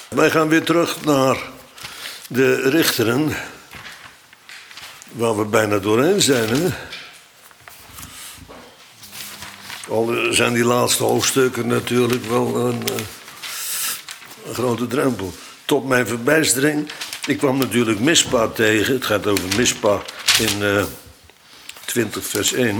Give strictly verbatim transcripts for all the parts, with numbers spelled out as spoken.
Wij gaan weer terug naar de richteren, waar we bijna doorheen zijn. Hè? Al zijn die laatste hoofdstukken natuurlijk wel een, een grote drempel. Tot mijn verbijstering, ik kwam natuurlijk Mispa tegen. Het gaat over Mispa in uh, twintig vers één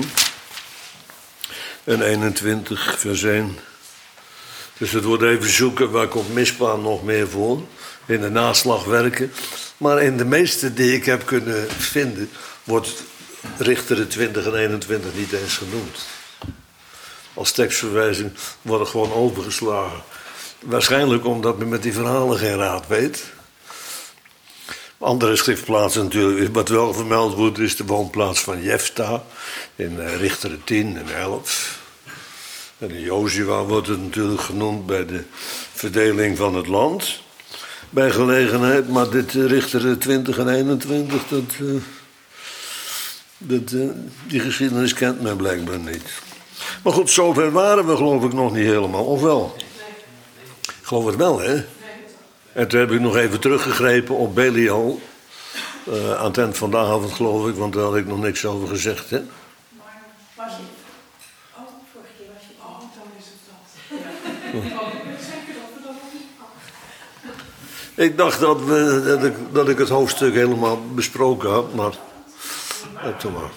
en eenentwintig vers één. Dus het wordt even zoeken waar komt Mispa nog meer voor. In de naslagwerken. Maar in de meeste die ik heb kunnen vinden, wordt Richteren twintig en eenentwintig niet eens genoemd. Als tekstverwijzing worden gewoon overgeslagen. Waarschijnlijk omdat men met die verhalen geen raad weet. Andere schriftplaatsen natuurlijk. Wat wel vermeld wordt is de woonplaats van Jefta. In uh, Richteren tien en elf. En in Jozua wordt het natuurlijk genoemd bij de verdeling van het land. Bij gelegenheid, maar dit uh, Richteren twintig en eenentwintig, dat, uh, dat, uh, die geschiedenis kent men blijkbaar niet. Maar goed, zover waren we geloof ik nog niet helemaal, of wel? Ik geloof het wel, hè? En toen heb ik nog even teruggegrepen op Belial. Uh, aan het eind van de avond geloof ik, want daar had ik nog niks over gezegd, hè? Maar was het? Oh, vorige keer was je. Oh, dan is het dat. Ja. Oh, zeker dat we dat nog niet hadden. Ik dacht dat, we, dat, ik, dat ik het hoofdstuk helemaal besproken had, maar... Ja, toen maar.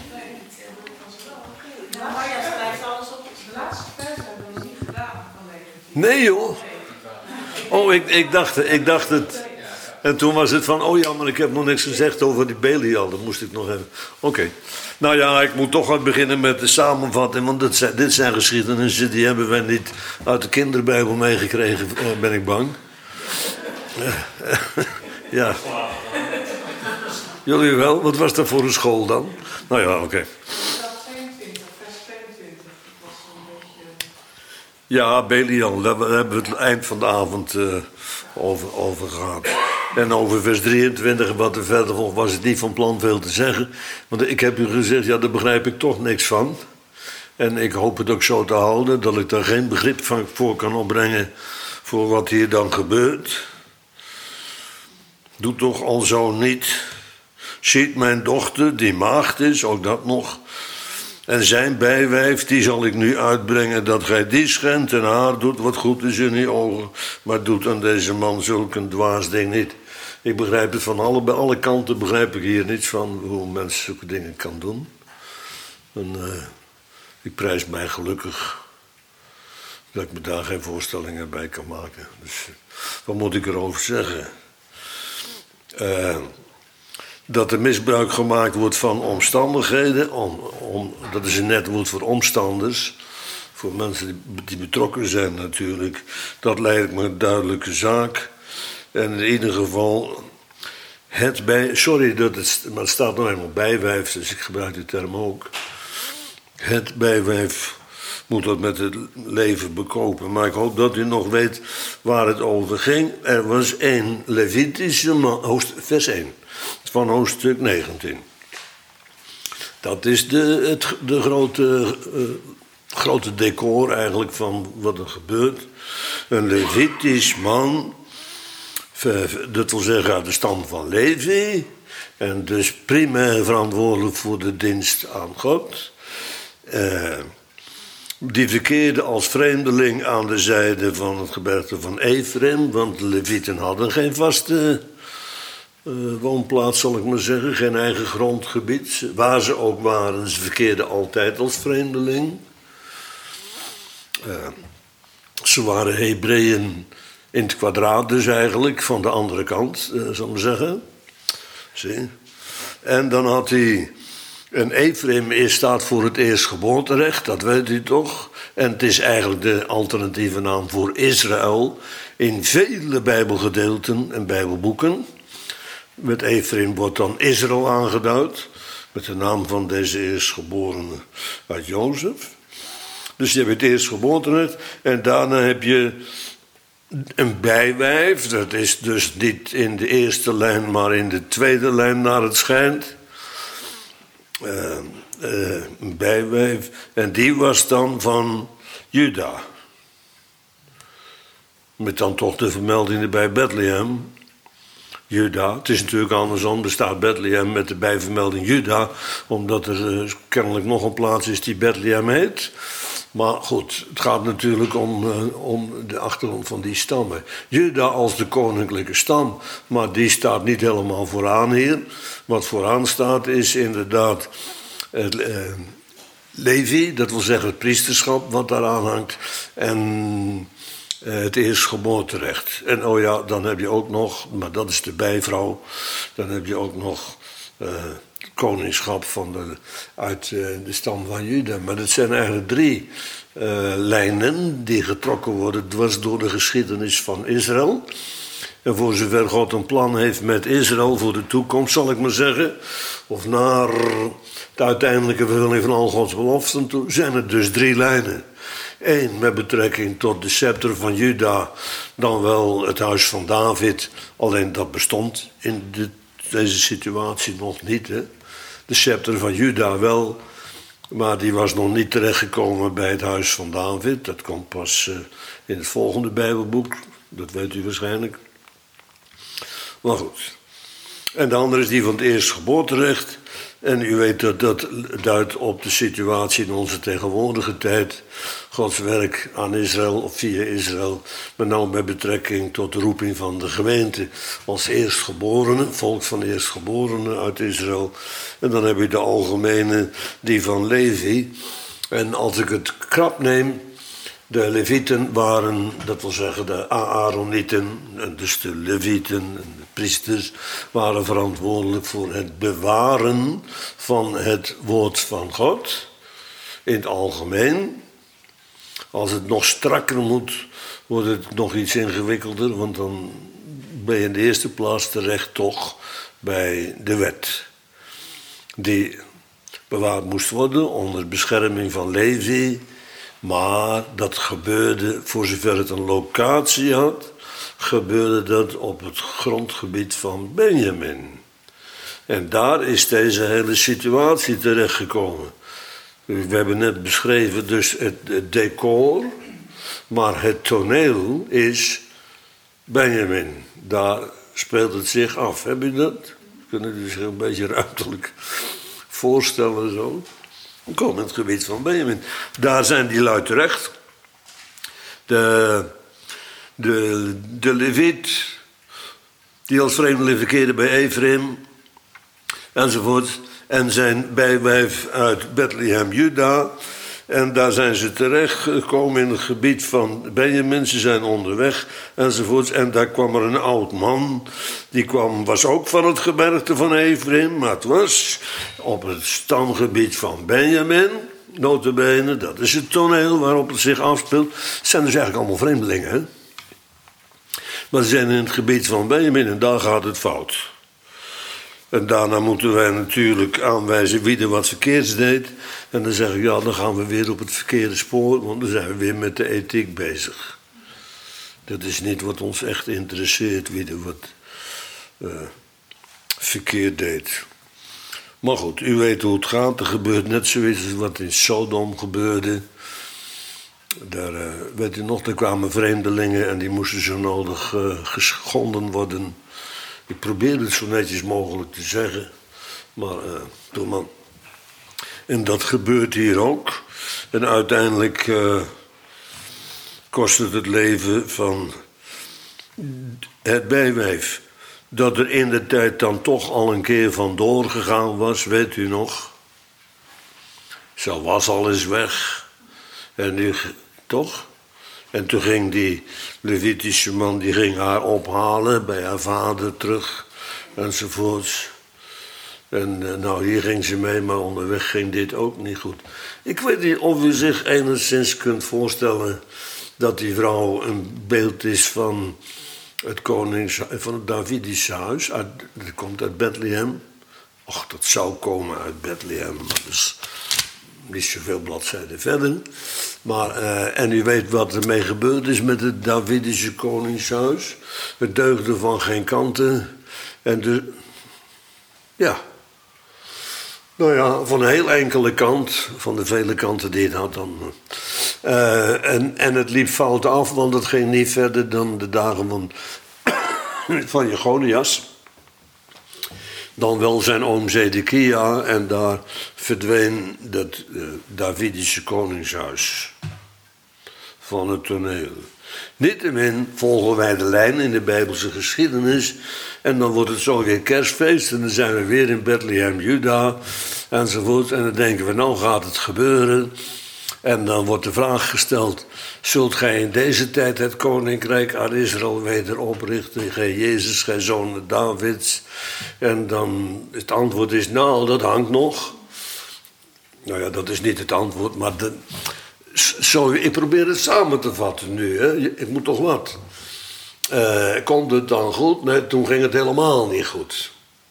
Ja, maar ja, schrijft alles op. De laatste vers hebben we niet gedaan vanwege. Nee joh. Oh, ik, ik, dacht, ik dacht het. En toen was het van, oh ja, maar ik heb nog niks gezegd over die Belial. Dat moest ik nog even. Oké. Okay. Nou ja, ik moet toch wel beginnen met de samenvatting. Want dit zijn, dit zijn geschiedenissen, die hebben wij niet uit de kinderbijbel meegekregen, ben ik bang. Ja. Jullie wel? Wat was dat voor een school dan? Nou ja, oké. Okay. Ja, Belial, daar hebben we het eind van de avond uh, over, over gehad. En over vers drieëntwintig en wat er verder volgt was het niet van plan veel te zeggen. Want ik heb u gezegd, ja, daar begrijp ik toch niks van. En ik hoop het ook zo te houden, dat ik daar geen begrip van voor kan opbrengen voor wat hier dan gebeurt. Doe toch al zo niet. Ziet mijn dochter, die maagd is, ook dat nog... En zijn bijwijf, die zal ik nu uitbrengen, dat gij die schendt en haar doet wat goed is in uw ogen. Maar doet aan deze man zulk een dwaas ding niet. Ik begrijp het van alle, bij alle kanten, begrijp ik hier niets van hoe een mens zulke dingen kan doen. En uh, ik prijs mij gelukkig dat ik me daar geen voorstellingen bij kan maken. Dus wat moet ik erover zeggen? Eh... Uh, Dat er misbruik gemaakt wordt van omstandigheden. Om, om, dat is een net woord voor omstanders. Voor mensen die, die betrokken zijn natuurlijk. Dat lijkt me een duidelijke zaak. En in ieder geval... Het bij, sorry, dat het, maar het staat nou eenmaal bijwijf. Dus ik gebruik die term ook. Het bijwijf moet dat met het leven bekopen. Maar ik hoop dat u nog weet waar het over ging. Er was één Levitische man... Hoofd, vers één. Van hoofdstuk negentien. Dat is de, het de grote, uh, grote decor eigenlijk van wat er gebeurt. Een Levitisch man, dat wil zeggen uit de stam van Levi. En dus primair verantwoordelijk voor de dienst aan God. Uh, die verkeerde als vreemdeling aan de zijde van het gebergte van Ephraim. Want de Levieten hadden geen vaste... Uh, woonplaats, zal ik maar zeggen, geen eigen grondgebied. Waar ze ook waren, ze verkeerden altijd als vreemdeling. Uh, ze waren Hebreeën in het kwadraat dus eigenlijk, van de andere kant, uh, zal ik maar zeggen. Zie. En dan had hij, een Ephraim staat voor het eerstgeboorterecht, dat weet u toch. En het is eigenlijk de alternatieve naam voor Israël in vele bijbelgedeelten en bijbelboeken. Met Ephraim wordt dan Israël aangeduid, met de naam van deze eerstgeborene uit Jozef. Dus je hebt het eerstgeboorterecht en daarna heb je een bijwijf. Dat is dus niet in de eerste lijn, maar in de tweede lijn naar het schijnt. Uh, uh, een bijwijf. En die was dan van Juda. Met dan toch de vermelding bij Bethlehem. Juda. Het is natuurlijk andersom. Er staat Bethlehem met de bijvermelding Juda. Omdat er uh, kennelijk nog een plaats is die Bethlehem heet. Maar goed, het gaat natuurlijk om, uh, om de achtergrond van die stammen. Juda als de koninklijke stam. Maar die staat niet helemaal vooraan hier. Wat vooraan staat is inderdaad uh, Levi. Dat wil zeggen het priesterschap wat daaraan hangt. En het eerstgeboorterecht. En oh ja, dan heb je ook nog, maar dat is de bijvrouw, dan heb je ook nog uh, het koningschap van de, uit uh, de stam van Juda. Maar dat zijn eigenlijk drie uh, lijnen die getrokken worden dwars door de geschiedenis van Israël. En voor zover God een plan heeft met Israël voor de toekomst, zal ik maar zeggen, of naar de uiteindelijke vervulling van al Gods beloften toe, zijn er dus drie lijnen. Eén met betrekking tot de scepter van Juda, dan wel het huis van David. Alleen dat bestond in de, deze situatie nog niet. Hè? De scepter van Juda wel, maar die was nog niet terechtgekomen bij het huis van David. Dat komt pas uh, in het volgende Bijbelboek, dat weet u waarschijnlijk. Maar goed. En de andere is die van het eerstgeboorterecht. En u weet dat dat duidt op de situatie in onze tegenwoordige tijd. Gods werk aan Israël, of via Israël, met name met betrekking tot de roeping van de gemeente als eerstgeborenen, volk van eerstgeborenen uit Israël. En dan heb je de algemene, die van Levi. En als ik het krap neem, de Levieten waren, dat wil zeggen de Aaronieten, en dus de Levieten en de priesters, waren verantwoordelijk voor het bewaren van het woord van God. In het algemeen. Als het nog strakker moet, wordt het nog iets ingewikkelder, want dan ben je in de eerste plaats terecht toch bij de wet. Die bewaard moest worden onder bescherming van Levi. Maar dat gebeurde, voor zover het een locatie had, gebeurde dat op het grondgebied van Benjamin. En daar is deze hele situatie terechtgekomen. We hebben net beschreven dus het, het decor, maar het toneel is Benjamin. Daar speelt het zich af. Heb je dat? Kunnen u zich een beetje ruimtelijk voorstellen zo? We komen in het gebied van Benjamin. Daar zijn die lui terecht. De, de, de Leviet, die als vreemdeling verkeerde bij Ephraim, enzovoort. En zijn bijwijf uit Bethlehem, Juda. En daar zijn ze terecht gekomen in het gebied van Benjamin. Ze zijn onderweg, enzovoort. En daar kwam er een oud man. Die kwam, was ook van het gebergte van Ephraim. Maar het was op het stamgebied van Benjamin. Nota bene, dat is het toneel waarop het zich afspeelt. Het zijn dus eigenlijk allemaal vreemdelingen. Hè? Maar ze zijn in het gebied van Benjamin en daar gaat het fout. En daarna moeten wij natuurlijk aanwijzen wie er wat verkeerds deed. En dan zeg ik, ja, dan gaan we weer op het verkeerde spoor, want dan zijn we weer met de ethiek bezig. Dat is niet wat ons echt interesseert, wie er wat uh, verkeerd deed. Maar goed, u weet hoe het gaat. Er gebeurt net zoiets als wat in Sodom gebeurde. Daar, uh, weet u nog, er kwamen vreemdelingen en die moesten zo nodig uh, geschonden worden. Ik probeer het zo netjes mogelijk te zeggen, maar uh, doe man. En dat gebeurt hier ook. En uiteindelijk uh, kost het het leven van het bijwijf. Dat er in de tijd dan toch al een keer vandoor gegaan was, weet u nog? Ze was al eens weg. En nu, toch? En toen ging die Levitische man, die ging haar ophalen bij haar vader terug, enzovoorts. En nou, hier ging ze mee, maar onderweg ging dit ook niet goed. Ik weet niet of u zich enigszins kunt voorstellen dat die vrouw een beeld is van het konings, van het Davidische huis. Uit, dat komt uit Bethlehem. Och, dat zou komen uit Bethlehem, maar dat is niet zoveel bladzijden verder. Maar, uh, en u weet wat ermee gebeurd is met het Davidische koningshuis. Het deugde van geen kanten. En de, ja, nou ja, van een heel enkele kant, van de vele kanten die het had, dan Uh, en, en het liep fout af, want het ging niet verder dan de dagen van, van Jechonias. Dan wel zijn oom Zedekia en daar verdween het uh, Davidische koningshuis van het toneel. Niettemin volgen wij de lijn in de Bijbelse geschiedenis. En dan wordt het zo weer kerstfeest. En dan zijn we weer in Bethlehem, Juda. Enzovoort. En dan denken we, nou gaat het gebeuren. En dan wordt de vraag gesteld: zult gij in deze tijd het koninkrijk aan Israël weder oprichten? Gij Jezus, gij zoon Davids. En dan het antwoord is, nou, dat hangt nog. Nou ja, dat is niet het antwoord, maar de, zo, ik probeer het samen te vatten nu. Hè. Ik moet toch wat. Uh, komt het dan goed? Nee, toen ging het helemaal niet goed.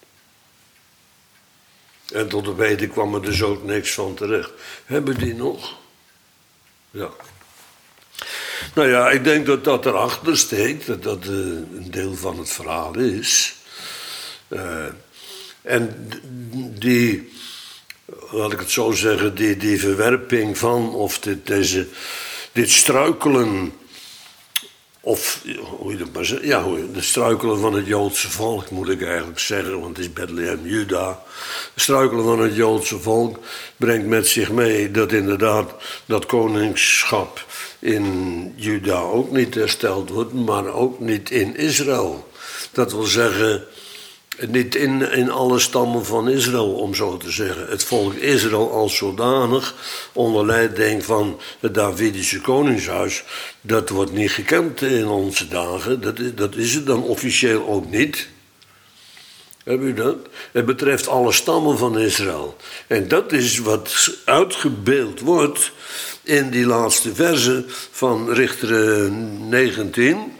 En tot op heden kwam er dus ook niks van terecht. Hebben die nog? Ja. Nou ja, ik denk dat dat erachter steekt. Dat dat uh, een deel van het verhaal is. Uh, en die, laat ik het zo zeggen, die, die verwerping van, of dit, deze, dit struikelen, of hoe je dat maar zegt, ja, de struikelen van het Joodse volk, moet ik eigenlijk zeggen, want het is Bethlehem, Juda. Het struikelen van het Joodse volk brengt met zich mee dat inderdaad dat koningschap in Juda ook niet hersteld wordt, maar ook niet in Israël. Dat wil zeggen, niet in, in alle stammen van Israël, om zo te zeggen. Het volk Israël als zodanig, onder leiding van het Davidische koningshuis, dat wordt niet gekend in onze dagen. Dat is, dat is het dan officieel ook niet. Heb u dat? Het betreft alle stammen van Israël. En dat is wat uitgebeeld wordt in die laatste verse van Richter negentien.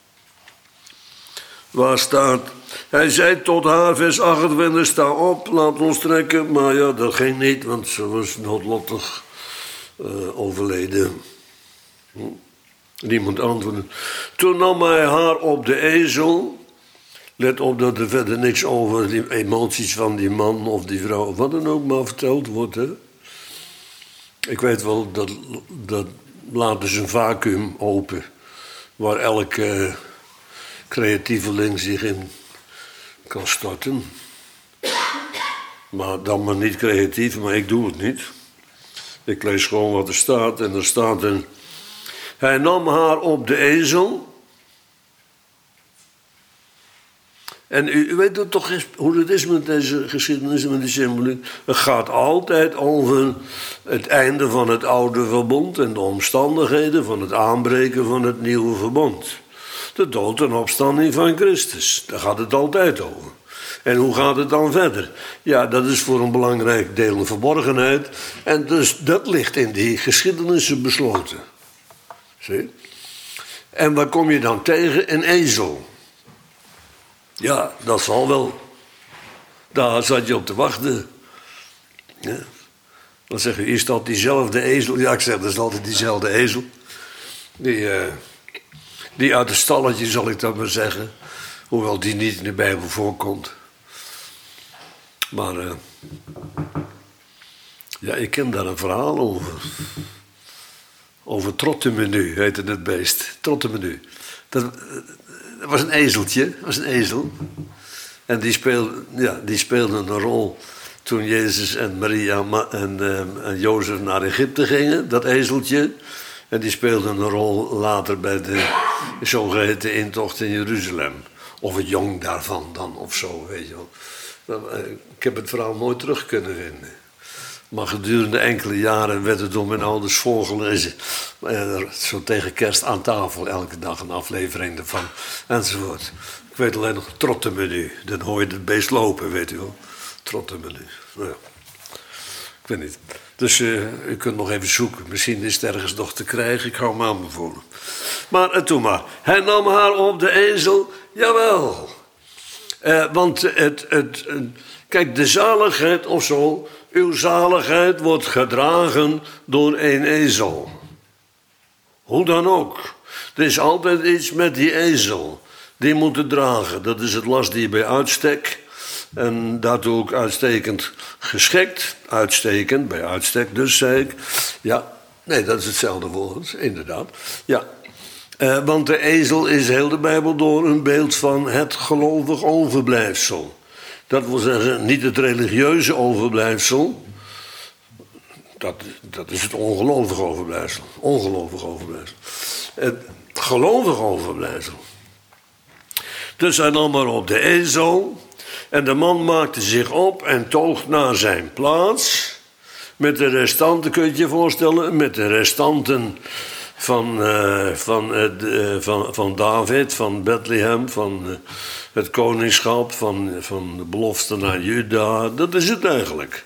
Waar staat: hij zei tot haar, vers achtentwintig, sta op, laat ons trekken. Maar ja, dat ging niet, want ze was noodlottig uh, overleden. Hm? Niemand antwoordde. Toen nam hij haar op de ezel. Let op dat er verder niks over die emoties van die man of die vrouw, of wat dan ook maar verteld wordt. Hè? Ik weet wel, dat, dat laat dus een vacuüm open, waar elke uh, creatieveling zich in kan starten. Maar dan maar niet creatief, maar ik doe het niet. Ik lees gewoon wat er staat en er staat een: hij nam haar op de ezel. En u, u weet dat toch eens hoe het is met deze geschiedenis en met die symboliek. Het gaat altijd over het einde van het oude verbond en de omstandigheden van het aanbreken van het nieuwe verbond. De dood en opstanding van Christus. Daar gaat het altijd over. En hoe gaat het dan verder? Ja, dat is voor een belangrijk deel een verborgenheid. En dus dat ligt in die geschiedenissen besloten. Zie? En waar kom je dan tegen? Een ezel. Ja, dat zal wel. Daar zat je op te wachten. Ja. Dan zeg je, is dat diezelfde ezel? Ja, ik zeg, dat is altijd diezelfde ezel. Die... Uh, Die uit het stalletje, zal ik dat maar zeggen. Hoewel die niet in de Bijbel voorkomt. Maar uh, ja, ik ken daar een verhaal over. Over Trottemenu heette het beest. Trottemenu. Dat, dat was een ezeltje. Dat was een ezel. En die speelde, ja, die speelde een rol toen Jezus en Maria en, uh, en Jozef naar Egypte gingen. Dat ezeltje. En die speelde een rol later bij de zogeheten intocht in Jeruzalem. Of het jong daarvan dan, of zo, weet je wel. Ik heb het verhaal nooit terug kunnen vinden. Maar gedurende enkele jaren werd het door mijn ouders voorgelezen. Zo tegen kerst aan tafel, elke dag een aflevering ervan, enzovoort. Ik weet alleen nog Trottemenu. Dan hoor je het beest lopen, weet u wel. Trottemenu. Nou ja. Ik weet niet. Dus uh, u kunt nog even zoeken. Misschien is het ergens nog te krijgen. Ik hou me aanbevolen. Maar uh, toen maar. Hij nam haar op de ezel. Jawel. Uh, want het, het, uh, kijk, de zaligheid of zo. Uw zaligheid wordt gedragen door een ezel. Hoe dan ook. Er is altijd iets met die ezel. Die moeten dragen. Dat is het lastdier bij uitstek. En daartoe ook uitstekend geschikt. Uitstekend, bij uitstek dus, zei ik. Ja, Nee, dat is hetzelfde woord, inderdaad. Ja. Uh, want de ezel is heel de Bijbel door een beeld van het gelovig overblijfsel. Dat wil zeggen, niet het religieuze overblijfsel. Dat, dat is het ongelovig overblijfsel. Ongelovig overblijfsel. Het gelovig overblijfsel. Dus hij nam maar op de ezel. En de man maakte zich op en toog naar zijn plaats. Met de restanten, kun je je voorstellen, met de restanten van, uh, van, uh, van, van David, van Bethlehem, van uh, het koningschap, van, van de belofte naar Juda. Dat is het eigenlijk.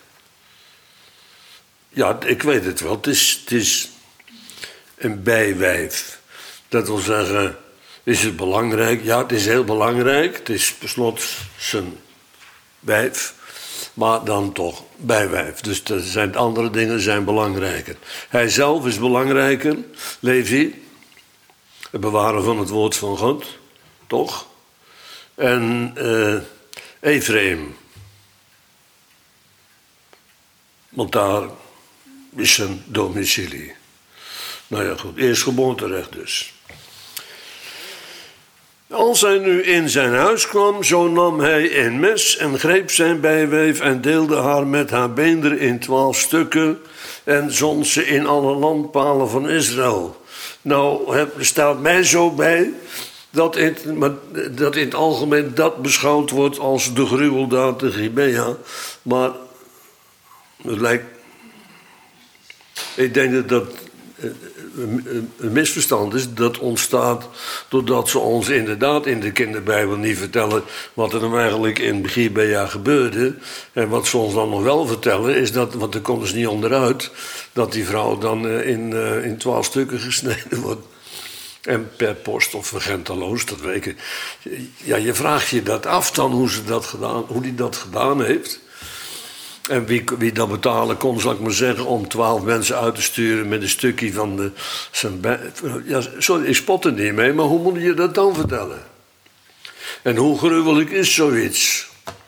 Ja, ik weet het wel. Het is, het is een bijwijf. Dat wil zeggen, is het belangrijk? Ja, het is heel belangrijk. Het is per slot zijn wijf. Maar dan toch bijwijf. Dus er zijn andere dingen zijn belangrijker. Hij zelf is belangrijker. Levi. Het bewaren van het woord van God. Toch? En uh, Ephraim. Want daar is zijn domicilie. Nou ja, goed. Eerstgeboorterecht dus. Als hij nu in zijn huis kwam, zo nam hij een mes en greep zijn bijwijf en deelde haar met haar beenderen in twaalf stukken en zond ze in alle landpalen van Israël. Nou, er staat mij zo bij dat in, dat in het algemeen dat beschouwd wordt als de gruweldaad te Gibea, maar het lijkt, ik denk dat dat een misverstand is. Dat ontstaat doordat ze ons inderdaad in de kinderbijbel niet vertellen wat er nou eigenlijk in Gibea gebeurde. En wat ze ons dan nog wel vertellen is dat, want daar konden ze niet onderuit, dat die vrouw dan in, in twaalf stukken gesneden wordt. En per post of vergenteloos, dat weet ik. Ja, je vraagt je dat af dan hoe ze dat gedaan, hoe die dat gedaan heeft. En wie, wie dat betalen kon, zal ik maar zeggen, om twaalf mensen uit te sturen met een stukje van de... Zijn bij, ja, sorry, ik spot er niet mee, maar hoe moet je dat dan vertellen? En hoe gruwelijk is zoiets?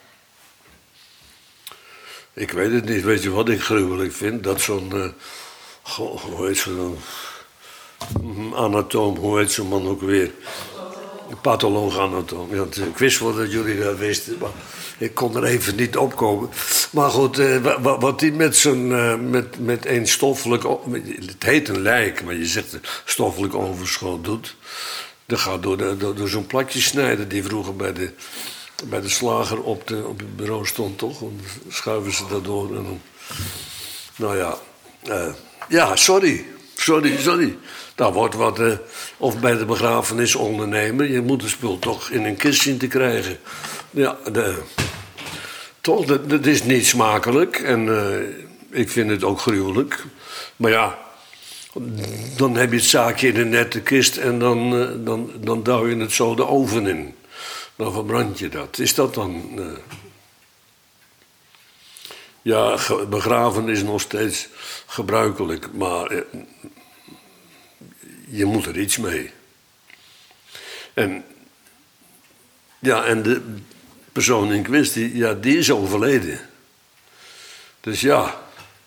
Ik weet het niet, weet je wat ik gruwelijk vind? Dat zo'n... Uh, goh, hoe heet zo'n... Uh, anatoom, hoe heet zo'n man ook weer? Patholoog-anatoom. Ja, ik wist wel dat jullie dat wisten, maar ik kon er even niet opkomen. Maar goed, eh, wat hij met zo'n, uh, met, met een stoffelijk, het heet een lijk, maar je zegt stoffelijk overschot doet. Dat gaat door, de, door, door zo'n plakje snijden die vroeger bij de, bij de slager op, de, op het bureau stond, toch? Dan schuiven ze dat door en dan... Nou ja, uh, ja, sorry. Sorry, sorry. Daar wordt wat, uh, of bij de begrafenis ondernemen. Je moet het spul toch in een kist zien te krijgen. Ja, de, toch, dat, dat is niet smakelijk. En uh, ik vind het ook gruwelijk. Maar ja, dan heb je het zaakje in een nette kist en dan, uh, dan, dan duw je het zo de oven in. Dan verbrand je dat. Is dat dan... Uh... Ja, begraven is nog steeds gebruikelijk, maar... Uh, je moet er iets mee. En, ja, en de persoon in kwestie, ja, die is overleden. Dus ja,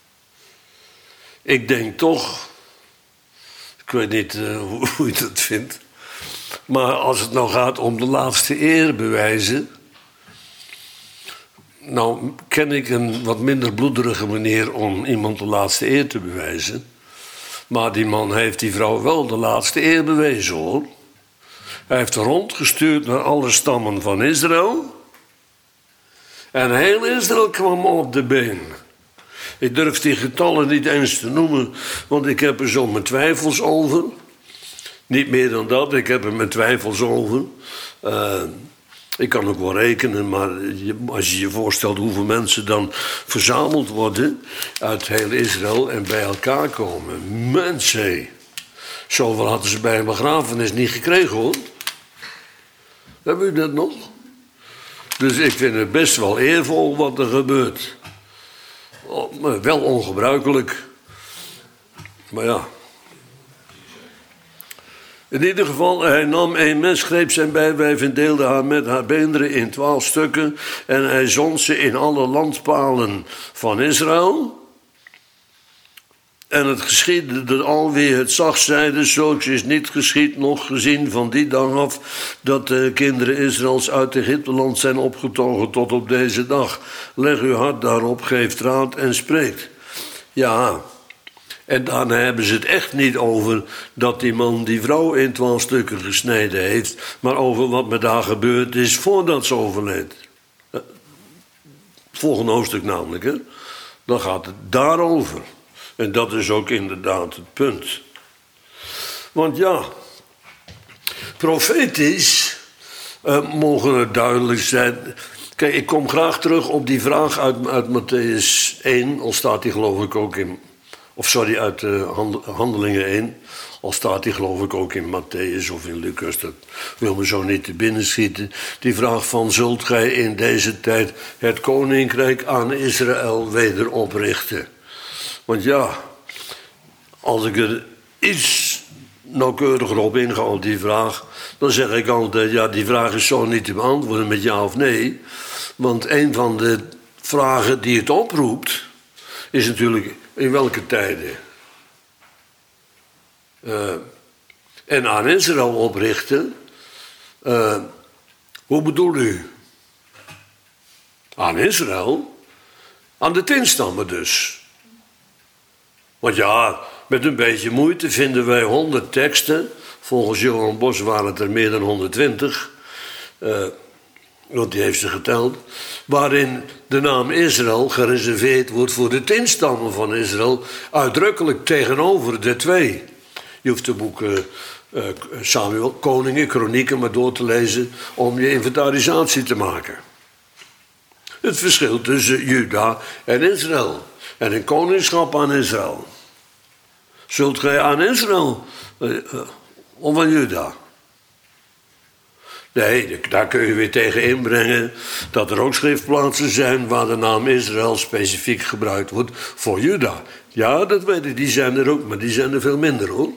ik denk toch, ik weet niet uh, hoe, hoe je dat vindt, maar als het nou gaat om de laatste eer bewijzen, nou ken ik een wat minder bloederige manier om iemand de laatste eer te bewijzen. Maar die man heeft die vrouw wel de laatste eer bewezen, hoor. Hij heeft rondgestuurd naar alle stammen van Israël. En heel Israël kwam op de been. Ik durf die getallen niet eens te noemen, want ik heb er zo mijn twijfels over. Niet meer dan dat, ik heb er mijn twijfels over. Uh, ik kan ook wel rekenen, maar als je je voorstelt hoeveel mensen dan verzameld worden uit heel Israël en bij elkaar komen. Mensen, zoveel hadden ze bij een begrafenis niet gekregen, hoor. Hebben u dat nog? Dus ik vind het best wel eervol wat er gebeurt. Oh, maar wel ongebruikelijk. Maar ja. In ieder geval, hij nam een mes, greep zijn bijwijf en deelde haar met haar beenderen in twaalf stukken. En hij zond ze in alle landpalen van Israël. En het geschiedde dat alweer het zacht zeide, zulks is niet geschied nog gezien van die dag af, dat de kinderen Israëls uit Egypteland zijn opgetogen tot op deze dag. Leg uw hart daarop, geeft raad en spreekt. Ja, en daarna hebben ze het echt niet over dat die man die vrouw in twaalf stukken gesneden heeft, maar over wat met haar gebeurd is voordat ze overleed. Het volgende hoofdstuk namelijk, hè? Dan gaat het daarover. En dat is ook inderdaad het punt. Want ja, profetisch uh, mogen het duidelijk zijn. Kijk, ik kom graag terug op die vraag uit, uit Matthäus één, al staat die geloof ik ook in, of sorry, uit uh, hand, Handelingen één, al staat die geloof ik ook in Matthäus of in Lucas, dat wil me zo niet te binnen schieten. Die vraag van, zult gij in deze tijd het koninkrijk aan Israël weder oprichten? Want ja, als ik er iets nauwkeuriger op inga op die vraag, dan zeg ik altijd, ja, die vraag is zo niet te beantwoorden met ja of nee. Want een van de vragen die het oproept, is natuurlijk in welke tijden. Uh, en aan Israël oprichten, uh, hoe bedoel u? Aan Israël? Aan de tien stammen dus. Want ja, met een beetje moeite vinden wij honderd teksten. Volgens Johan Bos waren het er meer dan honderdtwintig. Uh, want die heeft ze geteld. Waarin de naam Israël gereserveerd wordt voor de tien stammen van Israël. Uitdrukkelijk tegenover de twee. Je hoeft de boeken uh, Samuel, Koningen, Kronieken maar door te lezen om je inventarisatie te maken. Het verschil tussen Juda en Israël. En een koningschap aan Israël. Zult gij aan Israël uh, uh, of aan Juda? Nee, daar kun je weer tegen inbrengen dat er ook schriftplaatsen zijn waar de naam Israël specifiek gebruikt wordt voor Juda. Ja, dat weet ik, die zijn er ook, maar die zijn er veel minder hoor.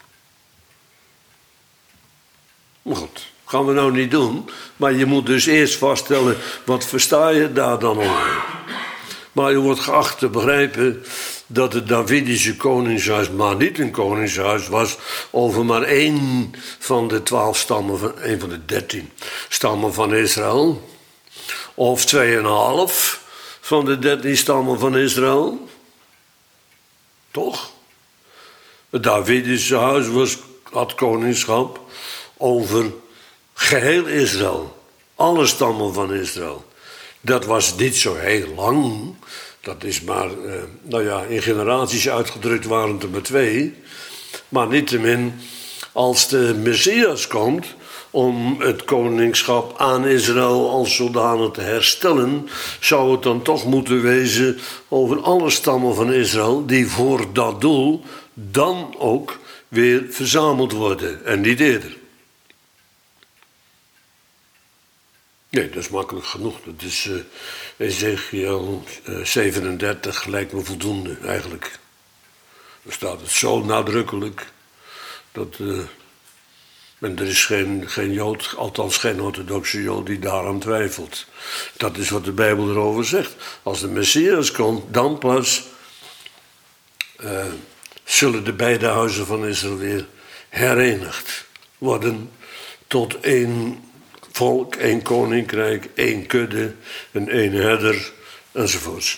Maar goed, gaan we nou niet doen. Maar je moet dus eerst vaststellen, wat versta je daar dan onder? Maar je wordt geacht te begrijpen dat het Davidische koningshuis maar niet een koningshuis was over maar één van de twaalf stammen, van, één van de dertien stammen van Israël. Of tweeënhalf van de dertien stammen van Israël. Toch? Het Davidische huis was, had koningschap over geheel Israël. Alle stammen van Israël. Dat was niet zo heel lang. Dat is maar, eh, nou ja, in generaties uitgedrukt waren het er maar twee. Maar niettemin, als de Messias komt om het koningschap aan Israël als zodanig te herstellen, zou het dan toch moeten wezen over alle stammen van Israël die voor dat doel dan ook weer verzameld worden en niet eerder. Nee, dat is makkelijk genoeg. Dat is uh, Ezekiel uh, zevenendertig, lijkt me voldoende eigenlijk. Daar staat het zo nadrukkelijk dat... Uh, en er is geen, geen Jood, althans geen orthodoxe Jood die daaraan twijfelt. Dat is wat de Bijbel erover zegt. Als de Messias komt, dan pas uh, zullen de beide huizen van Israël weer herenigd worden tot één volk, één koninkrijk, één kudde, en één herder, enzovoorts.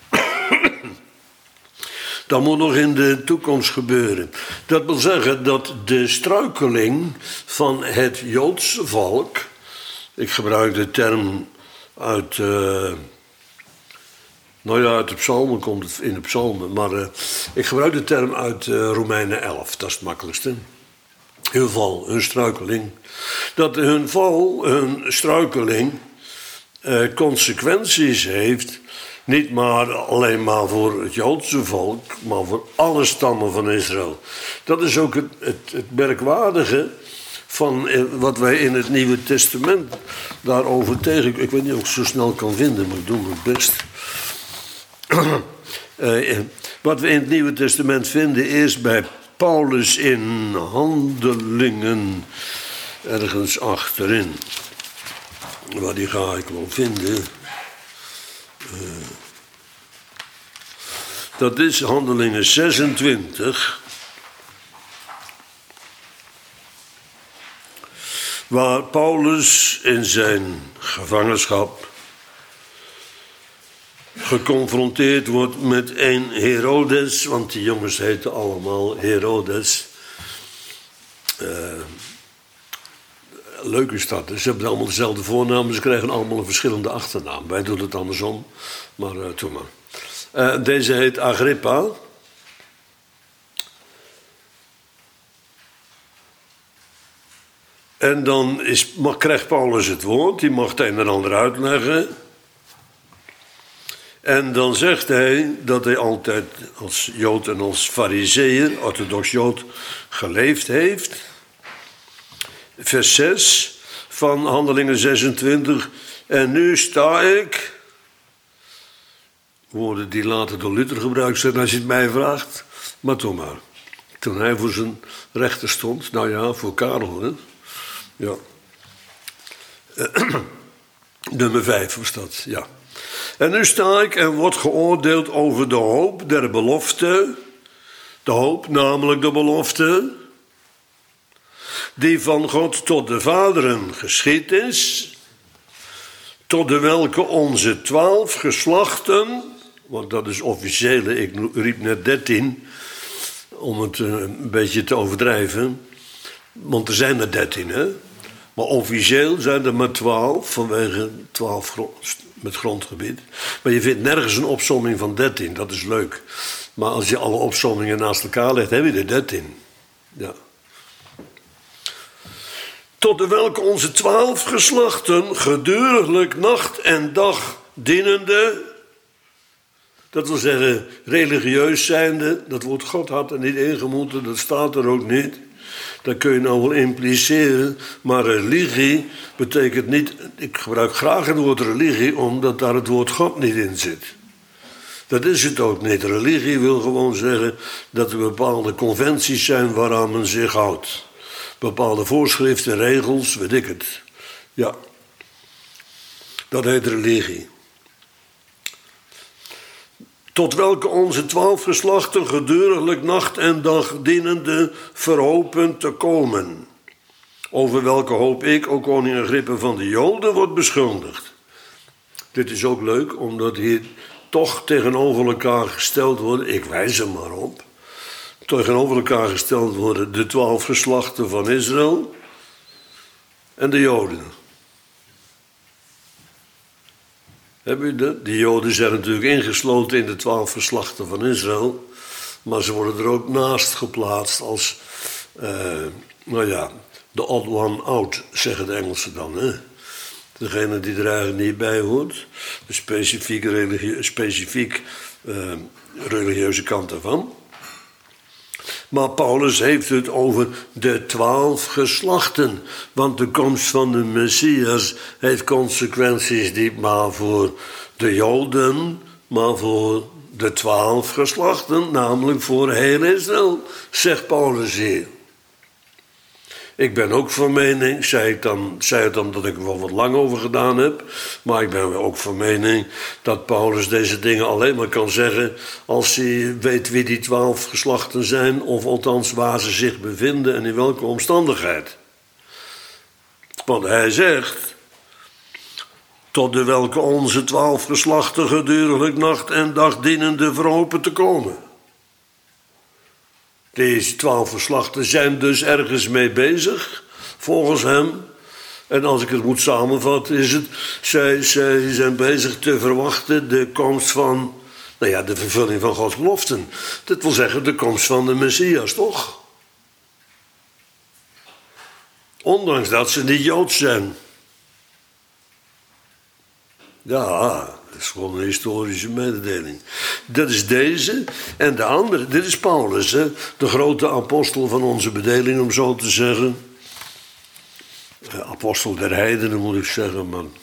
Dat moet nog in de toekomst gebeuren. Dat wil zeggen dat de struikeling van het Joodse volk... Ik gebruik de term uit... Uh, nou ja, uit de psalmen komt het in de psalmen. Maar uh, ik gebruik de term uit uh, Romeinen elf. Dat is het makkelijkste. Hun val, hun struikeling. Dat hun val, hun struikeling... Uh, consequenties heeft... Niet maar alleen maar voor het Joodse volk, maar voor alle stammen van Israël. Dat is ook het, het, het merkwaardige van wat wij in het Nieuwe Testament daarover tegen... Ik weet niet of ik het zo snel kan vinden, maar ik doe mijn best. uh, wat we in het Nieuwe Testament vinden is bij Paulus in Handelingen, ergens achterin. Waar die ga ik wel vinden... Uh, Dat is Handelingen zesentwintig. Waar Paulus in zijn gevangenschap geconfronteerd wordt met een Herodes, want die jongens heten allemaal Herodes. Uh, leuk is dat, ze hebben allemaal dezelfde voornaam, ze krijgen allemaal een verschillende achternaam. Wij doen het andersom, maar uh, doe maar. Uh, deze heet Agrippa. En dan is, mag, krijgt Paulus het woord, die mag het een en ander uitleggen. En dan zegt hij dat hij altijd als Jood en als Farizeeër, orthodox Jood, geleefd heeft. Vers zes van Handelingen zesentwintig. En nu sta ik, woorden die later door Luther gebruikt zijn als je het mij vraagt, maar toch maar. Toen hij voor zijn rechter stond, nou ja, voor Karel, hè. Ja. Nummer vijf was dat, ja. En nu sta ik en word geoordeeld over de hoop der belofte. De hoop, namelijk de belofte, die van God tot de vaderen geschied is, tot de welke onze twaalf geslachten, want dat is officiële, ik riep net dertien, om het een beetje te overdrijven, want er zijn er dertien, hè. Maar officieel zijn er maar twaalf, vanwege twaalf grond, met grondgebied. Maar je vindt nergens een opsomming van dertien, dat is leuk. Maar als je alle opsommingen naast elkaar legt, heb je er dertien. Ja. Tot de welke onze twaalf geslachten geduriglijk nacht en dag dienende, dat wil zeggen religieus zijnde, dat woord God had er niet ingemoeten, dat staat er ook niet. Dat kun je nou wel impliceren, maar religie betekent niet, ik gebruik graag het woord religie, omdat daar het woord God niet in zit. Dat is het ook niet. Religie wil gewoon zeggen dat er bepaalde conventies zijn waaraan men zich houdt. Bepaalde voorschriften, regels, weet ik het. Ja, dat heet religie. Tot welke onze twaalf geslachten geduriglijk nacht en dag dienende verhopen te komen. Over welke hoop ik, o koning Agrippa van de Joden, wordt beschuldigd. Dit is ook leuk, omdat hier toch tegenover elkaar gesteld worden, ik wijs er maar op, tegenover elkaar gesteld worden de twaalf geslachten van Israël en de Joden. Heb je dat? Die Joden zijn natuurlijk ingesloten in de twaalf geslachten van Israël, maar ze worden er ook naast geplaatst als, uh, nou ja, de odd one out, zeggen de Engelsen dan, hè. Degene die er eigenlijk niet bij hoort, de specifieke religie, specifiek uh, religieuze kant ervan. Maar Paulus heeft het over de twaalf geslachten. Want de komst van de Messias heeft consequenties niet maar voor de Joden, maar voor de twaalf geslachten, namelijk voor heel Israël, zegt Paulus hier. Ik ben ook van mening, zei ik dan, zei het dan dat ik er wel wat lang over gedaan heb, maar ik ben ook van mening dat Paulus deze dingen alleen maar kan zeggen als hij weet wie die twaalf geslachten zijn, of althans waar ze zich bevinden en in welke omstandigheid. Want hij zegt, tot de welke onze twaalf geslachten geduriglijk nacht en dag dienende verhopen te komen. Deze twaalf geslachten zijn dus ergens mee bezig, volgens hem. En als ik het moet samenvatten, is het, zij, zij zijn bezig te verwachten de komst van, nou ja, de vervulling van Gods beloften. Dat wil zeggen, de komst van de Messias, toch? Ondanks dat ze niet Joods zijn. Ja, dat is gewoon een historische mededeling. Dat is deze. En de andere, dit is Paulus, hè? De grote apostel van onze bedeling, om zo te zeggen. Apostel der heidenen, moet ik zeggen, man.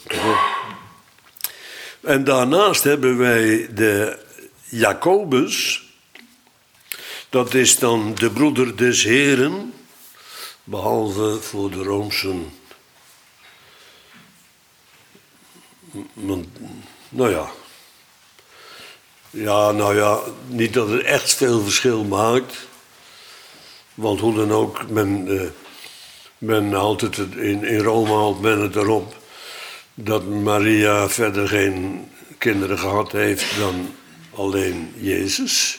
En daarnaast hebben wij de Jacobus. Dat is dan de broeder des Heren, behalve voor de Roomsen. Nou ja, Ja, nou ja, niet dat het echt veel verschil maakt. Want hoe dan ook, men, uh, men houdt het in, in Rome houdt men het erop dat Maria verder geen kinderen gehad heeft dan alleen Jezus.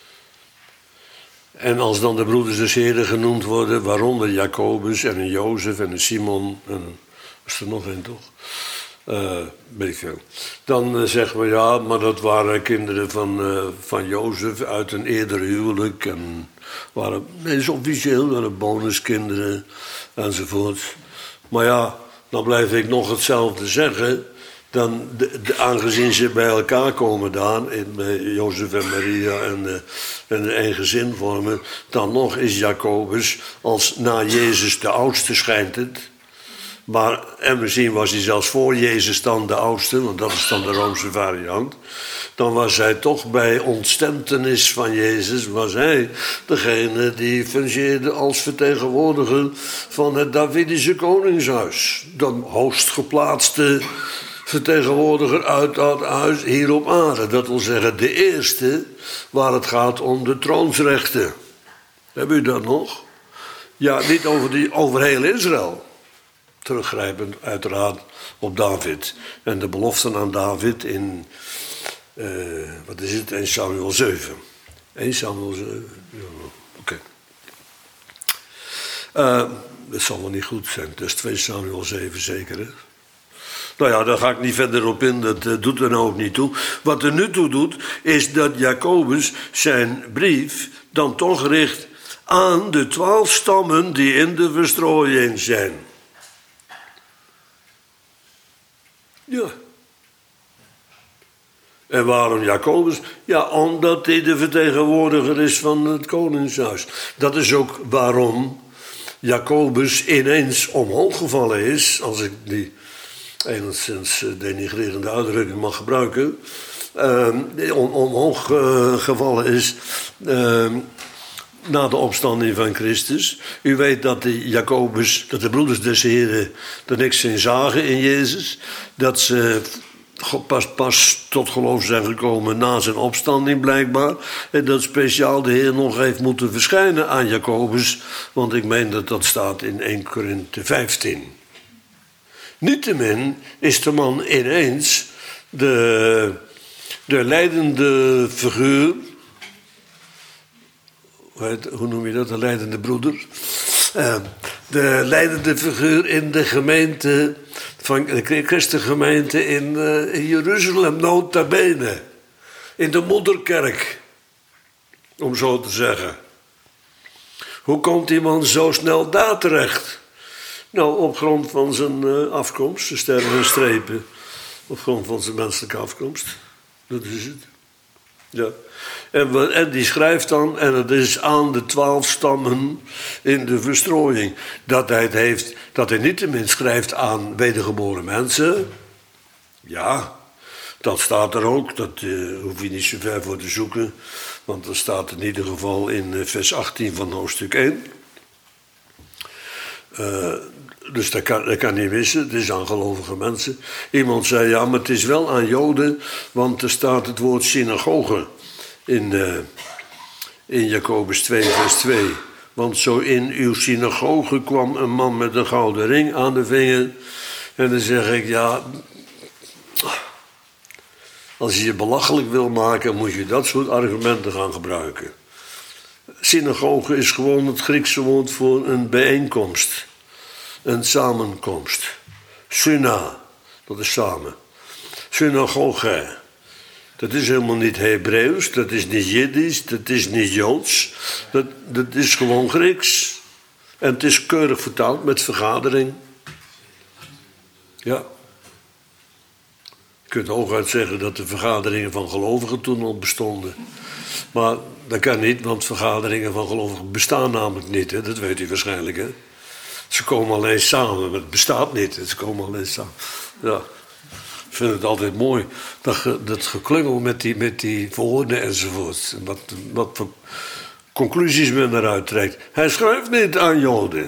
En als dan de broeders des Heren genoemd worden, waaronder Jacobus en een Jozef en een Simon, en was er nog een toch? Uh, weet ik veel. Dan uh, zeggen we ja, maar dat waren kinderen van, uh, van Jozef uit een eerder huwelijk. En waren, nee, dus officieel waren bonuskinderen enzovoort. Maar ja, dan blijf ik nog hetzelfde zeggen. Dan, de, de, aangezien ze bij elkaar komen daar, in, uh, Jozef en Maria en, uh, en één gezin vormen, dan nog is Jacobus als na Jezus de oudste schijnt het. Maar, en misschien was hij zelfs voor Jezus dan de oudste, want dat is dan de Roomse variant. Dan was hij toch bij ontstentenis van Jezus, was hij degene die fungeerde als vertegenwoordiger van het Davidische koningshuis. De hoogst geplaatste vertegenwoordiger uit dat huis hier op aarde. Dat wil zeggen de eerste waar het gaat om de troonsrechten. Hebben u dat nog? Ja, niet over, die, over heel Israël. Teruggrijpend uiteraard op David. En de beloften aan David in, uh, wat is het, één Samuel zeven. één Samuel zeven, ja, oké. Okay. Uh, dat zal wel niet goed zijn, het is twee Samuel zeven zeker, hè? Nou ja, daar ga ik niet verder op in, dat uh, doet er nou ook niet toe. Wat er nu toe doet, is dat Jacobus zijn brief dan toch richt aan de twaalf stammen die in de verstrooiing zijn. Ja. En waarom Jacobus? Ja, omdat hij de vertegenwoordiger is van het koningshuis. Dat is ook waarom Jacobus ineens omhoog gevallen is, als ik die enigszins denigrerende uitdrukking mag gebruiken, uh, om, omhoog uh, gevallen is uh, na de opstanding van Christus. U weet dat de Jacobus, dat de broeders des Heren er niks in zagen in Jezus, dat ze pas, pas tot geloof zijn gekomen na zijn opstanding blijkbaar, en dat speciaal de Heer nog heeft moeten verschijnen aan Jacobus, want ik meen dat dat staat in één Korinthe vijftien. Niettemin is de man ineens de, de leidende figuur, hoe noem je dat, de leidende broeder? Uh, de leidende figuur in de gemeente, van de christengemeente in, uh, in Jeruzalem, nota bene. In de moederkerk, om zo te zeggen. Hoe komt die man zo snel daar terecht? Nou, op grond van zijn uh, afkomst, zijn sterren en strepen. Op grond van zijn menselijke afkomst. Dat is het. Ja. En, en die schrijft dan, en het is aan de twaalf stammen in de verstrooiing. Dat hij het heeft, dat hij niettemin schrijft aan wedergeboren mensen. Ja, dat staat er ook. Dat uh, hoef je niet zo ver voor te zoeken. Want dat staat in ieder geval in uh, vers achttien van hoofdstuk één. Uh, dus dat kan, dat kan niet missen, het is aan gelovige mensen. Iemand zei, ja, maar het is wel aan Joden, want er staat het woord synagoge in, uh, in Jacobus twee, vers twee. Want zo in uw synagoge kwam een man met een gouden ring aan de vinger. En dan zeg ik, ja, als je je belachelijk wil maken, moet je dat soort argumenten gaan gebruiken. Synagoge is gewoon het Griekse woord voor een bijeenkomst. Een samenkomst. Syna, dat is samen. Synagoge. Dat is helemaal niet Hebreeuws, dat is niet Jiddisch, dat is niet Joods. Dat, dat is gewoon Grieks. En het is keurig vertaald met vergadering. Ja. Je kunt hooguit zeggen dat de vergaderingen van gelovigen toen al bestonden. Maar dat kan niet, want vergaderingen van gelovigen bestaan namelijk niet. Hè? Dat weet u waarschijnlijk, hè? Ze komen alleen samen, maar het bestaat niet. Ze komen alleen samen. Ja. Ik vind het altijd mooi, dat, dat geklungel met die, met die woorden enzovoort. Wat, wat voor conclusies men eruit trekt. Hij schrijft niet aan Joden.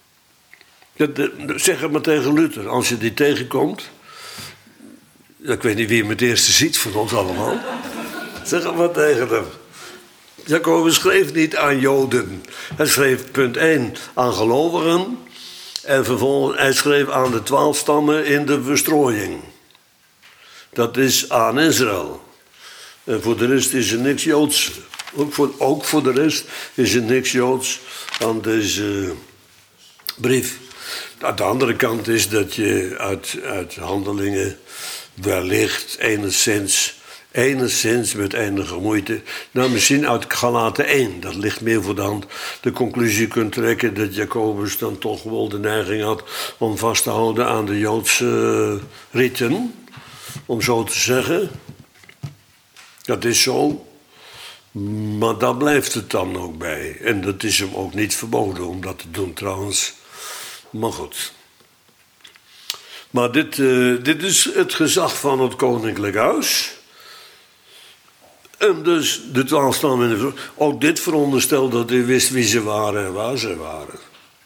Zeg het maar tegen Luther, als je die tegenkomt. Ik weet niet wie hem het eerste ziet van ons allemaal. Zeg maar tegen hem. Jacobus schreef niet aan Joden. Hij schreef punt één aan gelovigen. En vervolgens, hij schreef aan de twaalf stammen in de verstrooiing. Dat is aan Israël. En voor de rest is er niks Joods. Ook voor, ook voor de rest is er niks Joods aan deze brief. Aan de andere kant is dat je uit, uit handelingen wellicht enigszins, enigszins met enige moeite, nou misschien uit Galaten één, dat ligt meer voor de hand, de conclusie kunt trekken dat Jacobus dan toch wel de neiging had om vast te houden aan de Joodse riten, om zo te zeggen. Dat is zo. Maar daar blijft het dan ook bij. En dat is hem ook niet verboden om dat te doen trouwens. Maar goed. Maar dit, uh, dit is het gezag van het koninklijk huis. En dus de twaalf stammen in de vrouw. Ook dit veronderstelt dat hij wist wie ze waren en waar ze waren.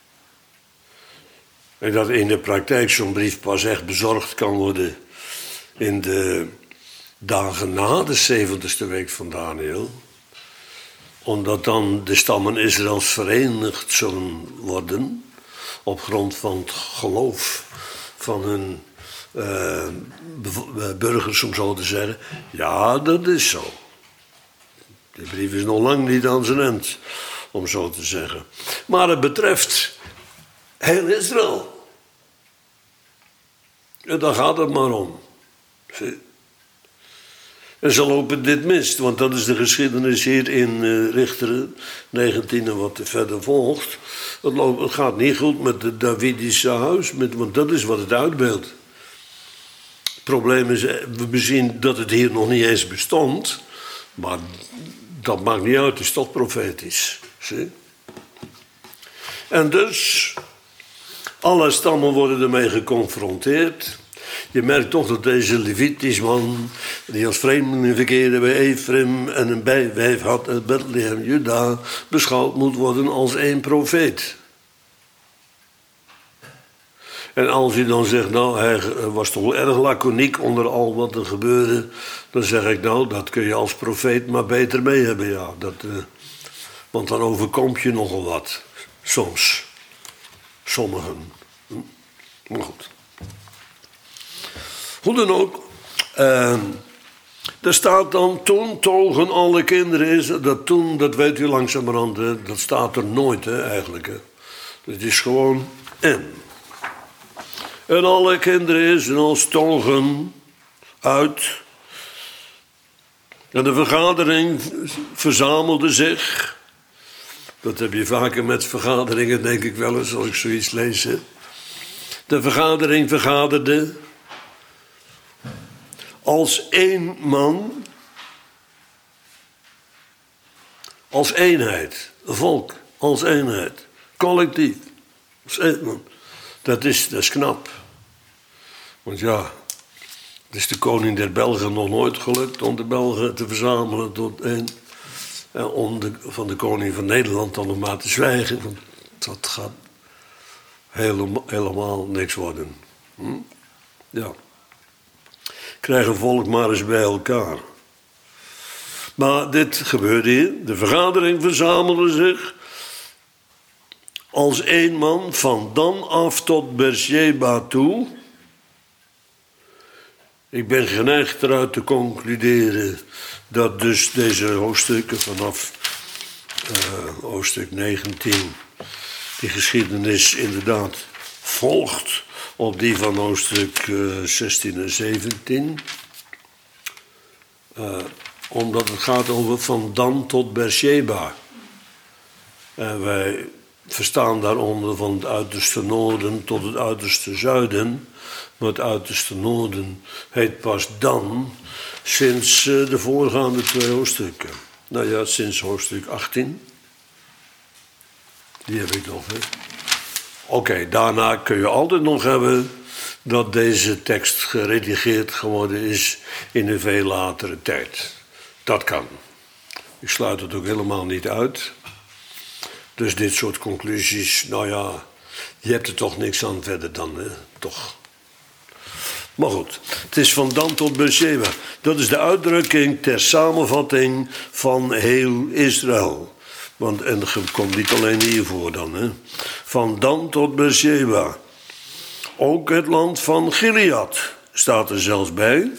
En dat in de praktijk zo'n brief pas echt bezorgd kan worden in de dagen na de zeventigste week van Daniël. Omdat dan de stammen Israëls verenigd zullen worden op grond van het geloof van hun uh, burgers, om zo te zeggen. Ja, dat is zo. Die brief is nog lang niet aan zijn eind, om zo te zeggen. Maar het betreft heel Israël. En daar gaat het maar om. Zie. En ze lopen dit mis, want dat is de geschiedenis hier in uh, Richteren negentien en wat er verder volgt. Het, loopt, het gaat niet goed met het Davidische huis, met, want dat is wat het uitbeeldt. Het probleem is, we zien dat het hier nog niet eens bestond, maar dat maakt niet uit, het is toch profetisch. Zie? En dus, alle stammen worden ermee geconfronteerd. Je merkt toch dat deze Levitisch man, die als vreemdeling verkeerde bij Ephraim en een bijwijf had uit Bethlehem, Juda, beschouwd moet worden als één profeet. En als je dan zegt, nou, hij was toch wel erg laconiek onder al wat er gebeurde, dan zeg ik, nou, dat kun je als profeet maar beter mee hebben, ja. Dat, uh, want dan overkomt je nogal wat, soms. Sommigen. Hm? Maar goed. Hoe dan ook, uh, er staat dan, toen togen alle kinderen, dat toen, dat weet u langzamerhand, hè, dat staat er nooit hè, eigenlijk. Hè. Het is gewoon en. En alle kinderen Israëls togen uit. En de vergadering verzamelde zich. Dat heb je vaker met vergaderingen, denk ik wel eens, als ik zoiets lees. Hè. De vergadering vergaderde. Als één man, als eenheid, een volk, als eenheid, collectief, als één man. Dat is, dat is knap. Want ja, het is de koning der Belgen nog nooit gelukt om de Belgen te verzamelen tot één. En om de, van de koning van Nederland dan nog maar te zwijgen, want dat gaat helemaal, helemaal niks worden. Hm? Ja. Krijgen volk maar eens bij elkaar. Maar dit gebeurde hier. De vergadering verzamelde zich als één man van Dan af tot Beersheba toe. Ik ben geneigd eruit te concluderen dat dus deze hoofdstukken vanaf uh, hoofdstuk negentien, die geschiedenis inderdaad volgt op die van hoofdstuk uh, zestien en zeventien. Uh, omdat het gaat over van Dan tot Beersheba. En wij verstaan daaronder van het uiterste noorden tot het uiterste zuiden. Maar het uiterste noorden heet pas Dan sinds uh, de voorgaande twee hoofdstukken. Nou ja, sinds hoofdstuk achttien. Die heb ik nog, hè. Oké, okay, daarna kun je altijd nog hebben dat deze tekst geredigeerd geworden is in een veel latere tijd. Dat kan. Ik sluit het ook helemaal niet uit. Dus dit soort conclusies, nou ja, je hebt er toch niks aan verder dan, hè? Toch. Maar goed, het is van Dan tot Beersheba. Dat is de uitdrukking ter samenvatting van heel Israël. Want, en dat komt niet alleen hiervoor dan. Hè. Van Dan tot Beersheba. Ook het land van Gilead staat er zelfs bij.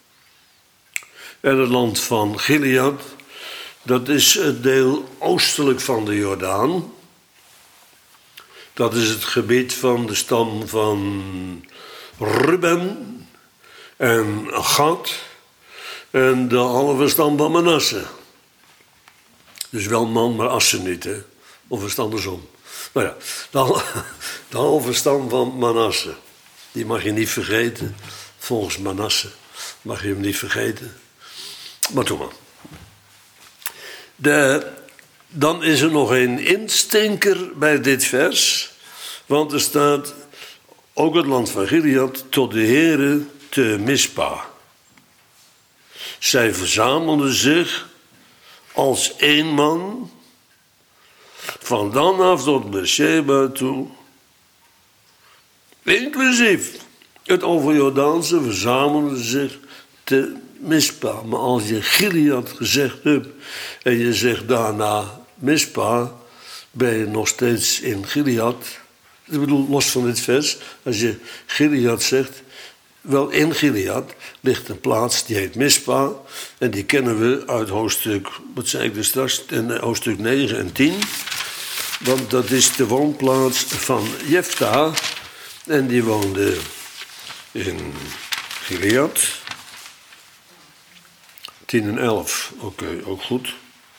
En het land van Gilead, dat is het deel oostelijk van de Jordaan. Dat is het gebied van de stam van Ruben en Gad en de halve stam van Manasse. Dus wel man, maar assen niet, hè? Of is het andersom? Nou ja, de, de halve stam van Manasse. Die mag je niet vergeten. Volgens Manasse mag je hem niet vergeten. Maar toen maar. De, dan is er nog een instinker bij dit vers. Want er staat ook het land van Gilead tot de Heere te Mispa. Zij verzamelden zich als één man van Dan af tot Beersheba toe. Inclusief het overjordaanse verzamelden zich te Mispa. Maar als je Gilead gezegd hebt en je zegt daarna Mispa, ben je nog steeds in Gilead. Ik bedoel, los van dit vers, als je Gilead zegt, wel in Gilead ligt een plaats die heet Mispa. En die kennen we uit hoofdstuk, wat zei ik er straks, in hoofdstuk negen en tien. Want dat is de woonplaats van Jefta. En die woonde in Gilead. tien en elf, oké, okay, ook goed.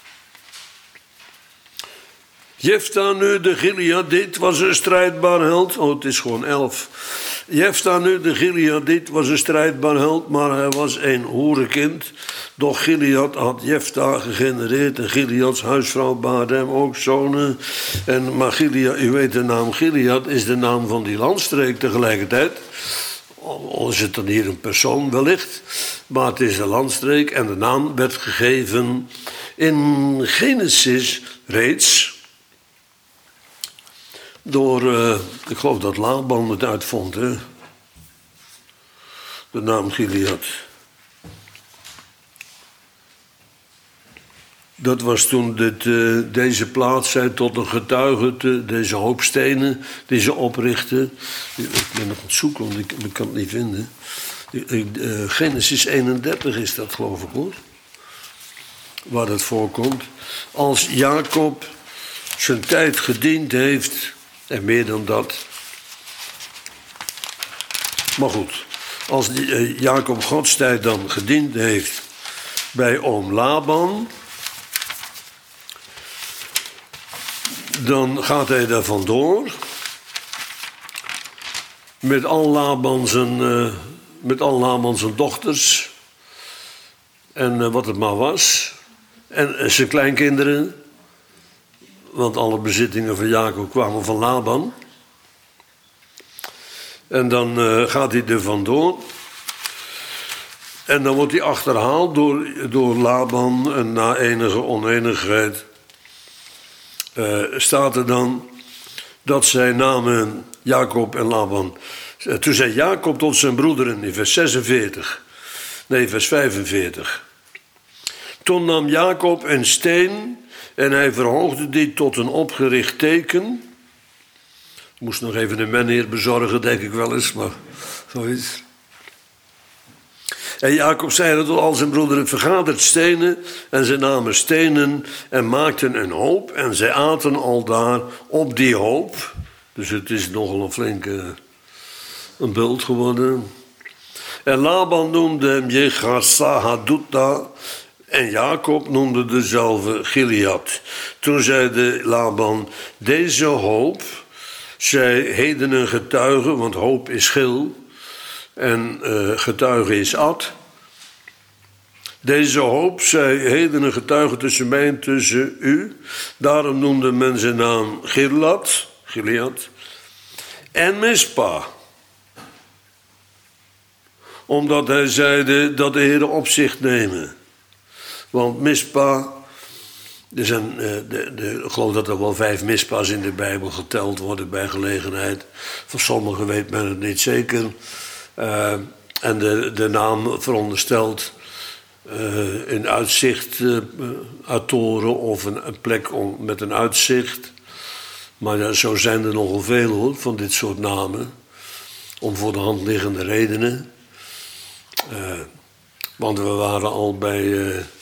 Jefta nu de Gileadit was een strijdbaar held. Oh, het is gewoon elf. Jefta nu de Gileadit was een strijdbaar held, maar hij was een hoerenkind. Doch Gilead had Jefta gegenereerd en Gileads huisvrouw baarde hem ook zonen. En, maar Gilead, u weet de naam Gilead is de naam van die landstreek tegelijkertijd. Al is het dan hier een persoon wellicht, maar het is een landstreek en de naam werd gegeven in Genesis reeds door, uh, ik geloof dat Laban het uitvond, hè? De naam Gilead. Dat was toen dit, uh, deze plaats zei tot een getuige, te, deze hoop stenen die ze oprichten. Ik ben nog aan het zoeken, want ik, ik kan het niet vinden. Uh, Genesis eenendertig is dat, geloof ik, hoor. Waar dat voorkomt. Als Jacob zijn tijd gediend heeft, en meer dan dat. Maar goed, als die, uh, Jacob Gods tijd dan gediend heeft bij oom Laban, dan gaat hij daar vandoor met al Laban zijn, uh, met al Laban zijn dochters en uh, wat het maar was en uh, zijn kleinkinderen, want alle bezittingen van Jacob kwamen van Laban. En dan uh, gaat hij er vandoor en dan wordt hij achterhaald door, door Laban en na enige oneenigheid Uh, staat er dan dat zij namen Jacob en Laban. Uh, toen zei Jacob tot zijn broederen in vers zesenveertig. Nee, vers vijfenveertig. Toen nam Jacob een steen en hij verhoogde die tot een opgericht teken. Ik moest nog even een meneer bezorgen, denk ik wel eens, maar zoiets. En Jacob zei tot al zijn broederen, vergaderd stenen, en zij namen stenen en maakten een hoop, en zij aten al daar op die hoop. Dus het is nogal een flinke een bult geworden. En Laban noemde hem Jegar-Sahadutha, en Jacob noemde dezelfde Gilead. Toen zeide Laban, deze hoop, zij heden een getuige, want hoop is gil, en uh, getuige is Ad. Deze hoop, zij heden een getuige tussen mij en tussen u. Daarom noemde men zijn naam Gilead, Gilead en Mispa. Omdat hij zeide dat de Heer opzicht nemen. Want Mispa, er zijn, uh, de, de, ik geloof dat er wel vijf Mispa's in de Bijbel geteld worden bij gelegenheid. Van sommigen weet men het niet zeker. Uh, En de, de naam veronderstelt uh, een uitzicht uh, uit toren of een, een plek om, met een uitzicht. Maar ja, zo zijn er nogal veel hoor, van dit soort namen. Om voor de hand liggende redenen. Uh, want we waren al bij uh, uh,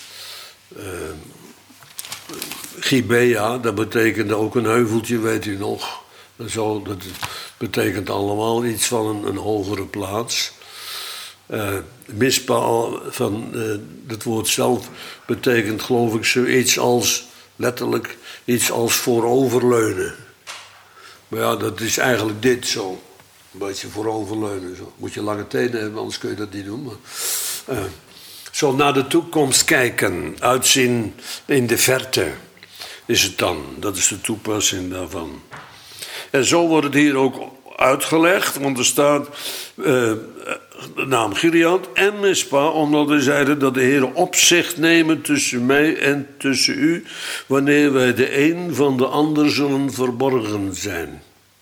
Gibea, dat betekende ook een heuveltje, weet u nog. Zo, dat betekent allemaal iets van een, een hogere plaats. Uh, Mispa, van uh, het woord zelf, betekent geloof ik zoiets als, letterlijk, iets als vooroverleunen. Maar ja, dat is eigenlijk dit zo. Een beetje vooroverleunen. Zo. Moet je lange tenen hebben, anders kun je dat niet doen. Maar, uh, zo naar de toekomst kijken, uitzien in de verte is het dan. Dat is de toepassing daarvan. En zo wordt het hier ook uitgelegd, want er staat uh, de naam Gilead en Mispa, omdat we zeiden dat de Heer opzicht nemen tussen mij en tussen u, wanneer wij de een van de ander zullen verborgen zijn.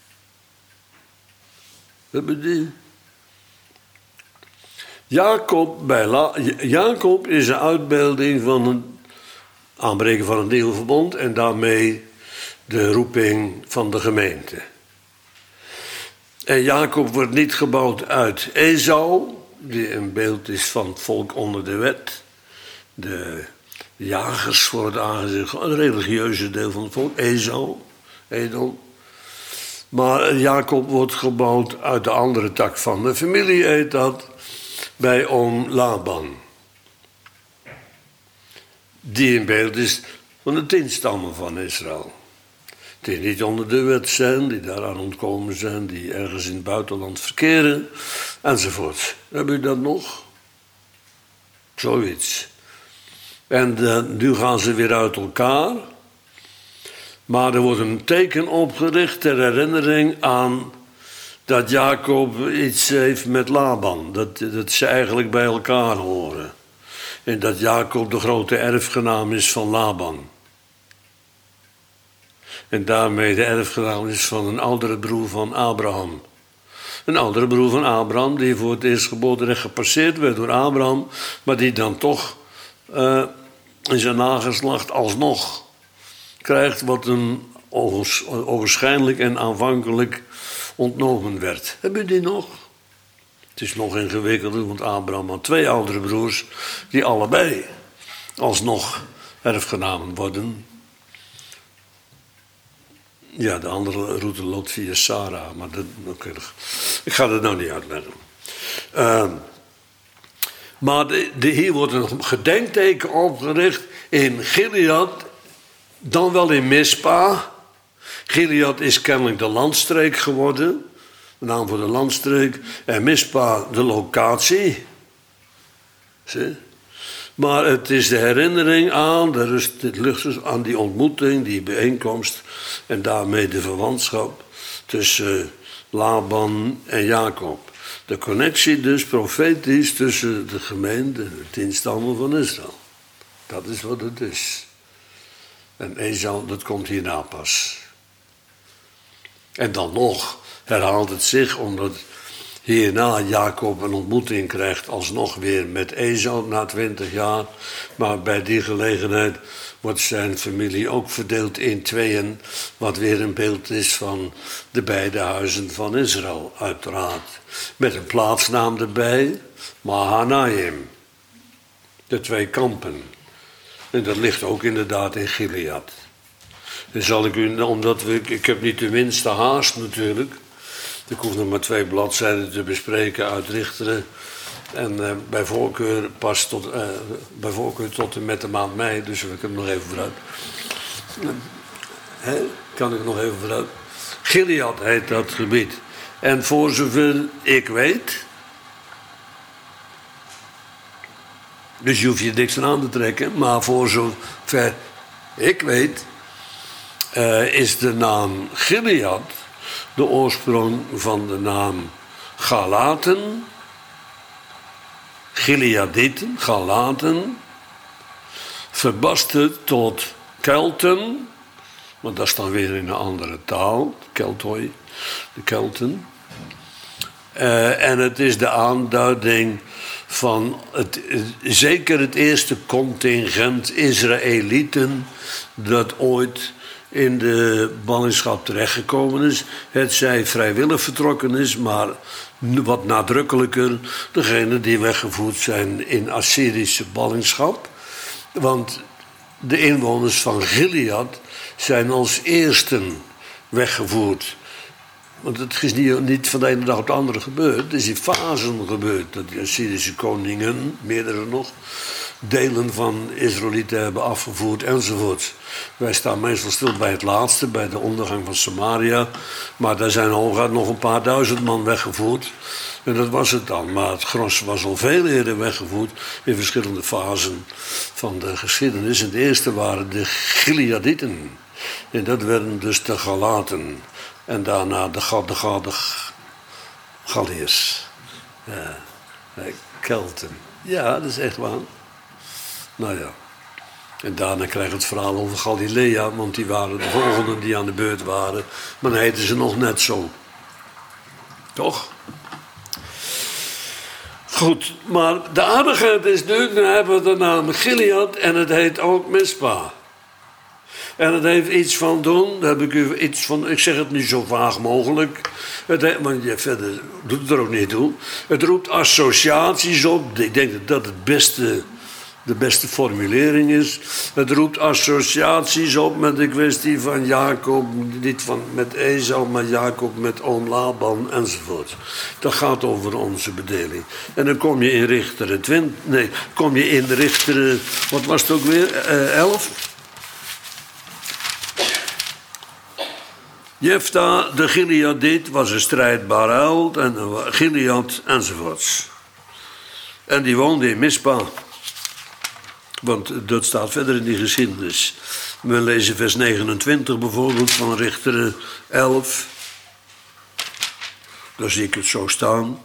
Hebben die? Jacob, bij La, Jacob is een uitbeelding van een aanbreken van een nieuw verbond en daarmee de roeping van de gemeente. En Jacob wordt niet gebouwd uit Esau, die een beeld is van het volk onder de wet. De jagers voor het aangezicht, het religieuze deel van het volk, Esau, Edom. Maar Jacob wordt gebouwd uit de andere tak van de familie, heet dat, bij oom Laban. Die een beeld is van de tien stammen van Israël. Die niet onder de wet zijn, die daaraan ontkomen zijn, die ergens in het buitenland verkeren, enzovoort. Heb u dat nog? Zoiets. En uh, nu gaan ze weer uit elkaar. Maar er wordt een teken opgericht ter herinnering aan dat Jacob iets heeft met Laban. Dat, dat ze eigenlijk bij elkaar horen. En dat Jacob de grote erfgenaam is van Laban. En daarmee de erfgenaam is van een oudere broer van Abraham. Een oudere broer van Abraham die voor het eerstgeboorterecht gepasseerd werd door Abraham. Maar die dan toch uh, in zijn nageslacht alsnog krijgt wat hem ogenschijnlijk en aanvankelijk ontnomen werd. Heb je die nog? Het is nog ingewikkelder, want Abraham had twee oudere broers die allebei alsnog erfgenamen worden. Ja, de andere route loopt via Sarah, maar dat, okay, ik ga dat nou niet uitleggen. Uh, maar de, de, hier wordt een gedenkteken opgericht in Gilead, dan wel in Mispa. Gilead is kennelijk de landstreek geworden, de naam voor de landstreek, en Mispa de locatie. Zie? Maar het is de herinnering aan, de rust, het lucht, aan die ontmoeting, die bijeenkomst en daarmee de verwantschap tussen Laban en Jacob. De connectie dus profetisch tussen de gemeente en de tien stammen van Israël. Dat is wat het is. En Esau, dat komt hierna pas. En dan nog herhaalt het zich, omdat hierna Jacob een ontmoeting krijgt alsnog weer met Esau na twintig jaar. Maar bij die gelegenheid wordt zijn familie ook verdeeld in tweeën, wat weer een beeld is van de beide huizen van Israël, uiteraard. Met een plaatsnaam erbij, Mahanaim. De twee kampen. En dat ligt ook inderdaad in Gilead. En zal ik u, omdat we, ik heb niet de minste haast natuurlijk. Ik hoef nog maar twee bladzijden te bespreken uit Richteren. En uh, bij voorkeur pas tot, uh, bij voorkeur tot en met de maand mei, dus ik heb nog even vooruit. Uh, hè? Kan ik nog even vooruit? Gilead heet dat gebied. En voor zover ik weet, dus je hoeft je niks aan te trekken, maar voor zover ik weet, uh, is de naam Gilead de oorsprong van de naam Galaten, Gileadieten, Galaten, verbasterd tot Kelten, maar dat is dan weer in een andere taal, Keltoi, de Kelten. Uh, en het is de aanduiding van het, zeker het eerste contingent Israëlieten dat ooit in de ballingschap terechtgekomen is. Het zij vrijwillig vertrokken is, maar wat nadrukkelijker degenen die weggevoerd zijn in Assyrische ballingschap. Want de inwoners van Gilead zijn als eersten weggevoerd. Want het is niet, niet van de ene dag op de andere gebeurd. Het is in fasen gebeurd. Dat de Assyrische koningen, meerdere nog, delen van Israëlieten hebben afgevoerd enzovoort. Wij staan meestal stil bij het laatste, bij de ondergang van Samaria. Maar daar zijn hooguit nog een paar duizend man weggevoerd. En dat was het dan. Maar het gros was al veel eerder weggevoerd in verschillende fasen van de geschiedenis. En de eerste waren de Gileadieten. En dat werden dus de Galaten. En daarna de, de, de, de Galliërs. Ja, de Kelten. Ja, dat is echt waar. Nou ja. En daarna krijg je het verhaal over Galilea, want die waren de volgenden die aan de beurt waren. Maar dan heten ze nog net zo. Toch? Goed, maar de aardigheid is nu, dan hebben we de naam Gilead en het heet ook Mispa. En het heeft iets van doen, daar heb ik u iets van, ik zeg het nu zo vaag mogelijk, het heeft, want je verder doet het er ook niet toe. Het roept associaties op, ik denk dat dat het beste, de beste formulering is. Het roept associaties op met de kwestie van Jacob, niet van met Esau, maar Jacob met oom Laban enzovoort. Dat gaat over onze bedeling. En dan kom je in Richteren twintig, nee, kom je in Richteren, wat was het ook weer, uh, elf? Jefta, de Gileadiet, was een strijdbare held en een Gilead enzovoorts. En die woonde in Mispa. Want dat staat verder in die geschiedenis. We lezen vers negenentwintig bijvoorbeeld van Richteren elf. Daar zie ik het zo staan.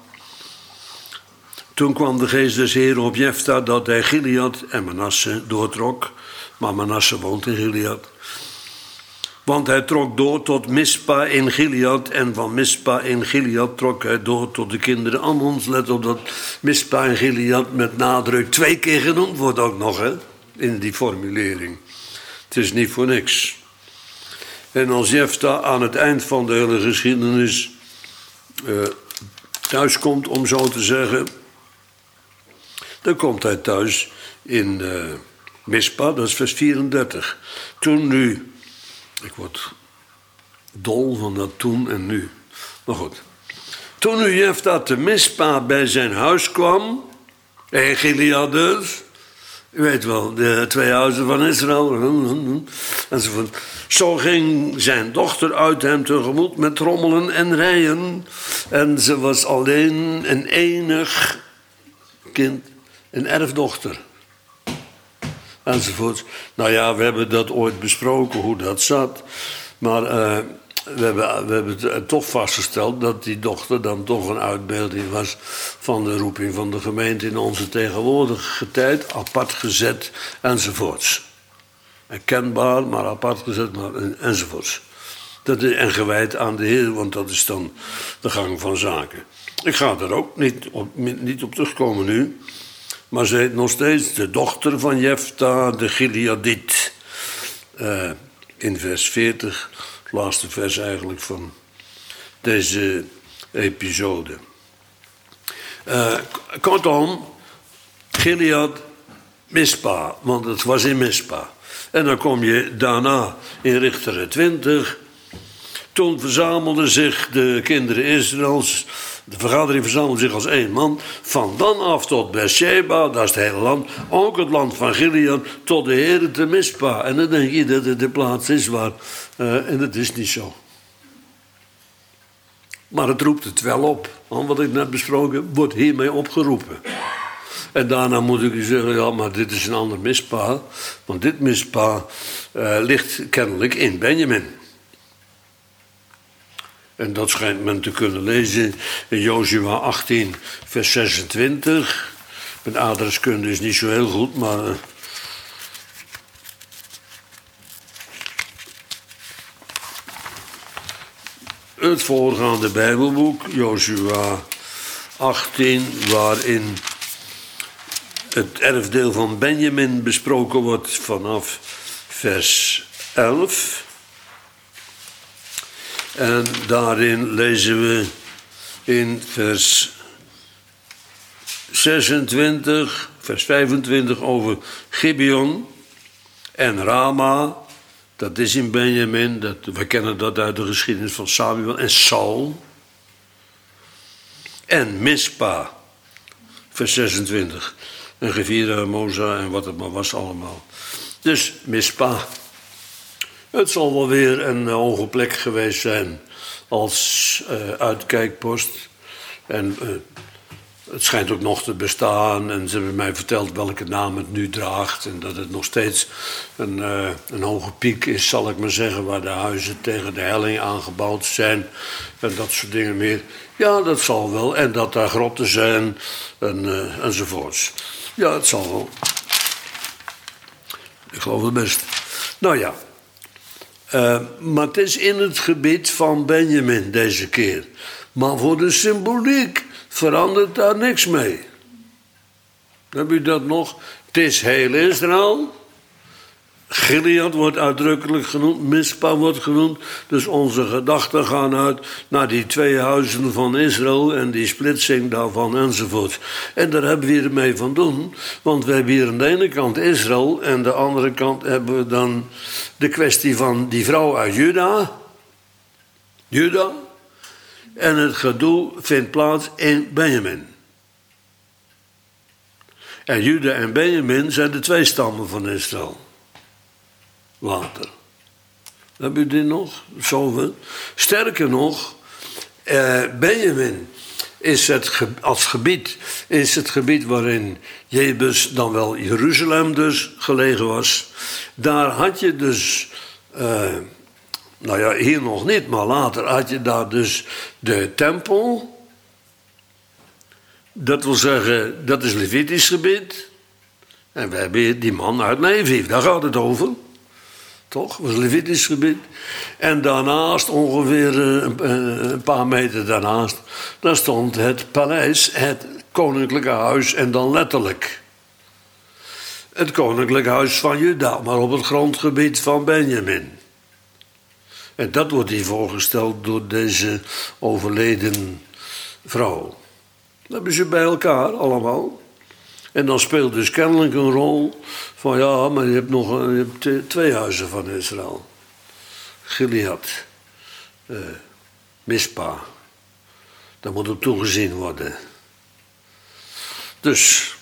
Toen kwam de geest des Heren op Jefta dat hij Gilead en Manasse doortrok. Maar Manasse woont in Gilead. Want hij trok door tot Mispa in Gilead. En van Mispa in Gilead trok hij door tot de kinderen Ammons. Let op dat Mispa in Gilead met nadruk twee keer genoemd wordt ook nog, hè? In die formulering. Het is niet voor niks. En als Jefta aan het eind van de hele geschiedenis uh, thuis komt, om zo te zeggen, dan komt hij thuis in uh, Mispa, dat is vers vierendertig. Toen nu... Ik word dol van dat toen en nu. Maar goed. Toen nu Jefta te Mispa bij zijn huis kwam, en Gilead dus, u weet wel, de twee huizen van Israël, enzovoort. Zo ging zijn dochter uit hem tegemoet met trommelen en rijen. En ze was alleen een enig kind, een erfdochter. Enzovoort. Nou ja, we hebben dat ooit besproken, hoe dat zat. Maar uh, we, hebben, we hebben het toch vastgesteld dat die dochter dan toch een uitbeelding was van de roeping van de gemeente in onze tegenwoordige tijd. Apart gezet, enzovoorts. Herkenbaar, maar apart gezet, maar enzovoorts. Dat is en gewijd aan de Heer, want dat is dan de gang van zaken. Ik ga er ook niet op, niet op terugkomen nu. Maar ze heet nog steeds de dochter van Jefta, de Gileadiet. Uh, in vers veertig, het laatste vers eigenlijk van deze episode. Uh, kortom, Gilead, Mispa, want het was in Mispa. En dan kom je daarna in Richteren twintig. Toen verzamelden zich de kinderen Israëls. De vergadering verzamelde zich als één man. Van dan af tot Beersheba, dat is het hele land. Ook het land van Gilead, tot de Heere te Mispa. En dan denk je dat het de plaats is waar. Uh, en dat is niet zo. Maar het roept het wel op. Want wat ik net besproken heb, wordt hiermee opgeroepen. En daarna moet ik u zeggen, ja, maar dit is een ander Mispa. Want dit Mispa uh, ligt kennelijk in Benjamin. En dat schijnt men te kunnen lezen in Jozua achttien, vers zesentwintig. Mijn adreskunde is niet zo heel goed, maar... Uh, het voorgaande Bijbelboek, Jozua achttien, waarin het erfdeel van Benjamin besproken wordt vanaf vers elf. En daarin lezen we in vers zesentwintig, vers vijfentwintig over Gibeon en Rama. Dat is in Benjamin, dat, we kennen dat uit de geschiedenis van Samuel en Saul. En Mispa, vers zesentwintig. En Gevira en Moza en wat het maar was allemaal. Dus Mispa. Het zal wel weer een hoge plek geweest zijn als uh, uitkijkpost. En uh, het schijnt ook nog te bestaan. En ze hebben mij verteld welke naam het nu draagt. En dat het nog steeds een, uh, een hoge piek is, zal ik maar zeggen. Waar de huizen tegen de helling aangebouwd zijn. En dat soort dingen meer. Ja, dat zal wel. En dat daar grotten zijn. En, uh, enzovoorts. Ja, het zal wel. Ik geloof het best. Nou ja. Uh, maar het is in het gebied van Benjamin deze keer. Maar voor de symboliek verandert daar niks mee. Heb u dat nog? Het is heel Israël. Gilead wordt uitdrukkelijk genoemd, Mispa wordt genoemd. Dus onze gedachten gaan uit naar die twee huizen van Israël en die splitsing daarvan enzovoort. En daar hebben we hier mee van doen, want we hebben hier aan de ene kant Israël en aan de andere kant hebben we dan de kwestie van die vrouw uit Juda. Juda. En het gedoe vindt plaats in Benjamin. En Juda en Benjamin zijn de twee stammen van Israël. Later. Heb u dit nog? Zoveel. Sterker nog, eh, Benjamin is het ge- als gebied, is het gebied waarin Jebus, dan wel Jeruzalem dus, gelegen was. Daar had je dus, eh, nou ja, hier nog niet, maar later had je daar dus de tempel. Dat wil zeggen, dat is Levitisch gebied. En we hebben hier die man uit Levi, daar gaat het over. Toch? Dat was Levitisch gebied. En daarnaast, ongeveer een paar meter daarnaast, daar stond het paleis, het koninklijke huis en dan letterlijk het koninklijke huis van Juda, maar op het grondgebied van Benjamin. En dat wordt hier voorgesteld door deze overleden vrouw. Dat hebben ze bij elkaar allemaal. En dan speelt dus kennelijk een rol van ja, maar je hebt nog je hebt twee huizen van Israël. Gilead, uh, Mispa. Daar moet op toegezien worden. Dus.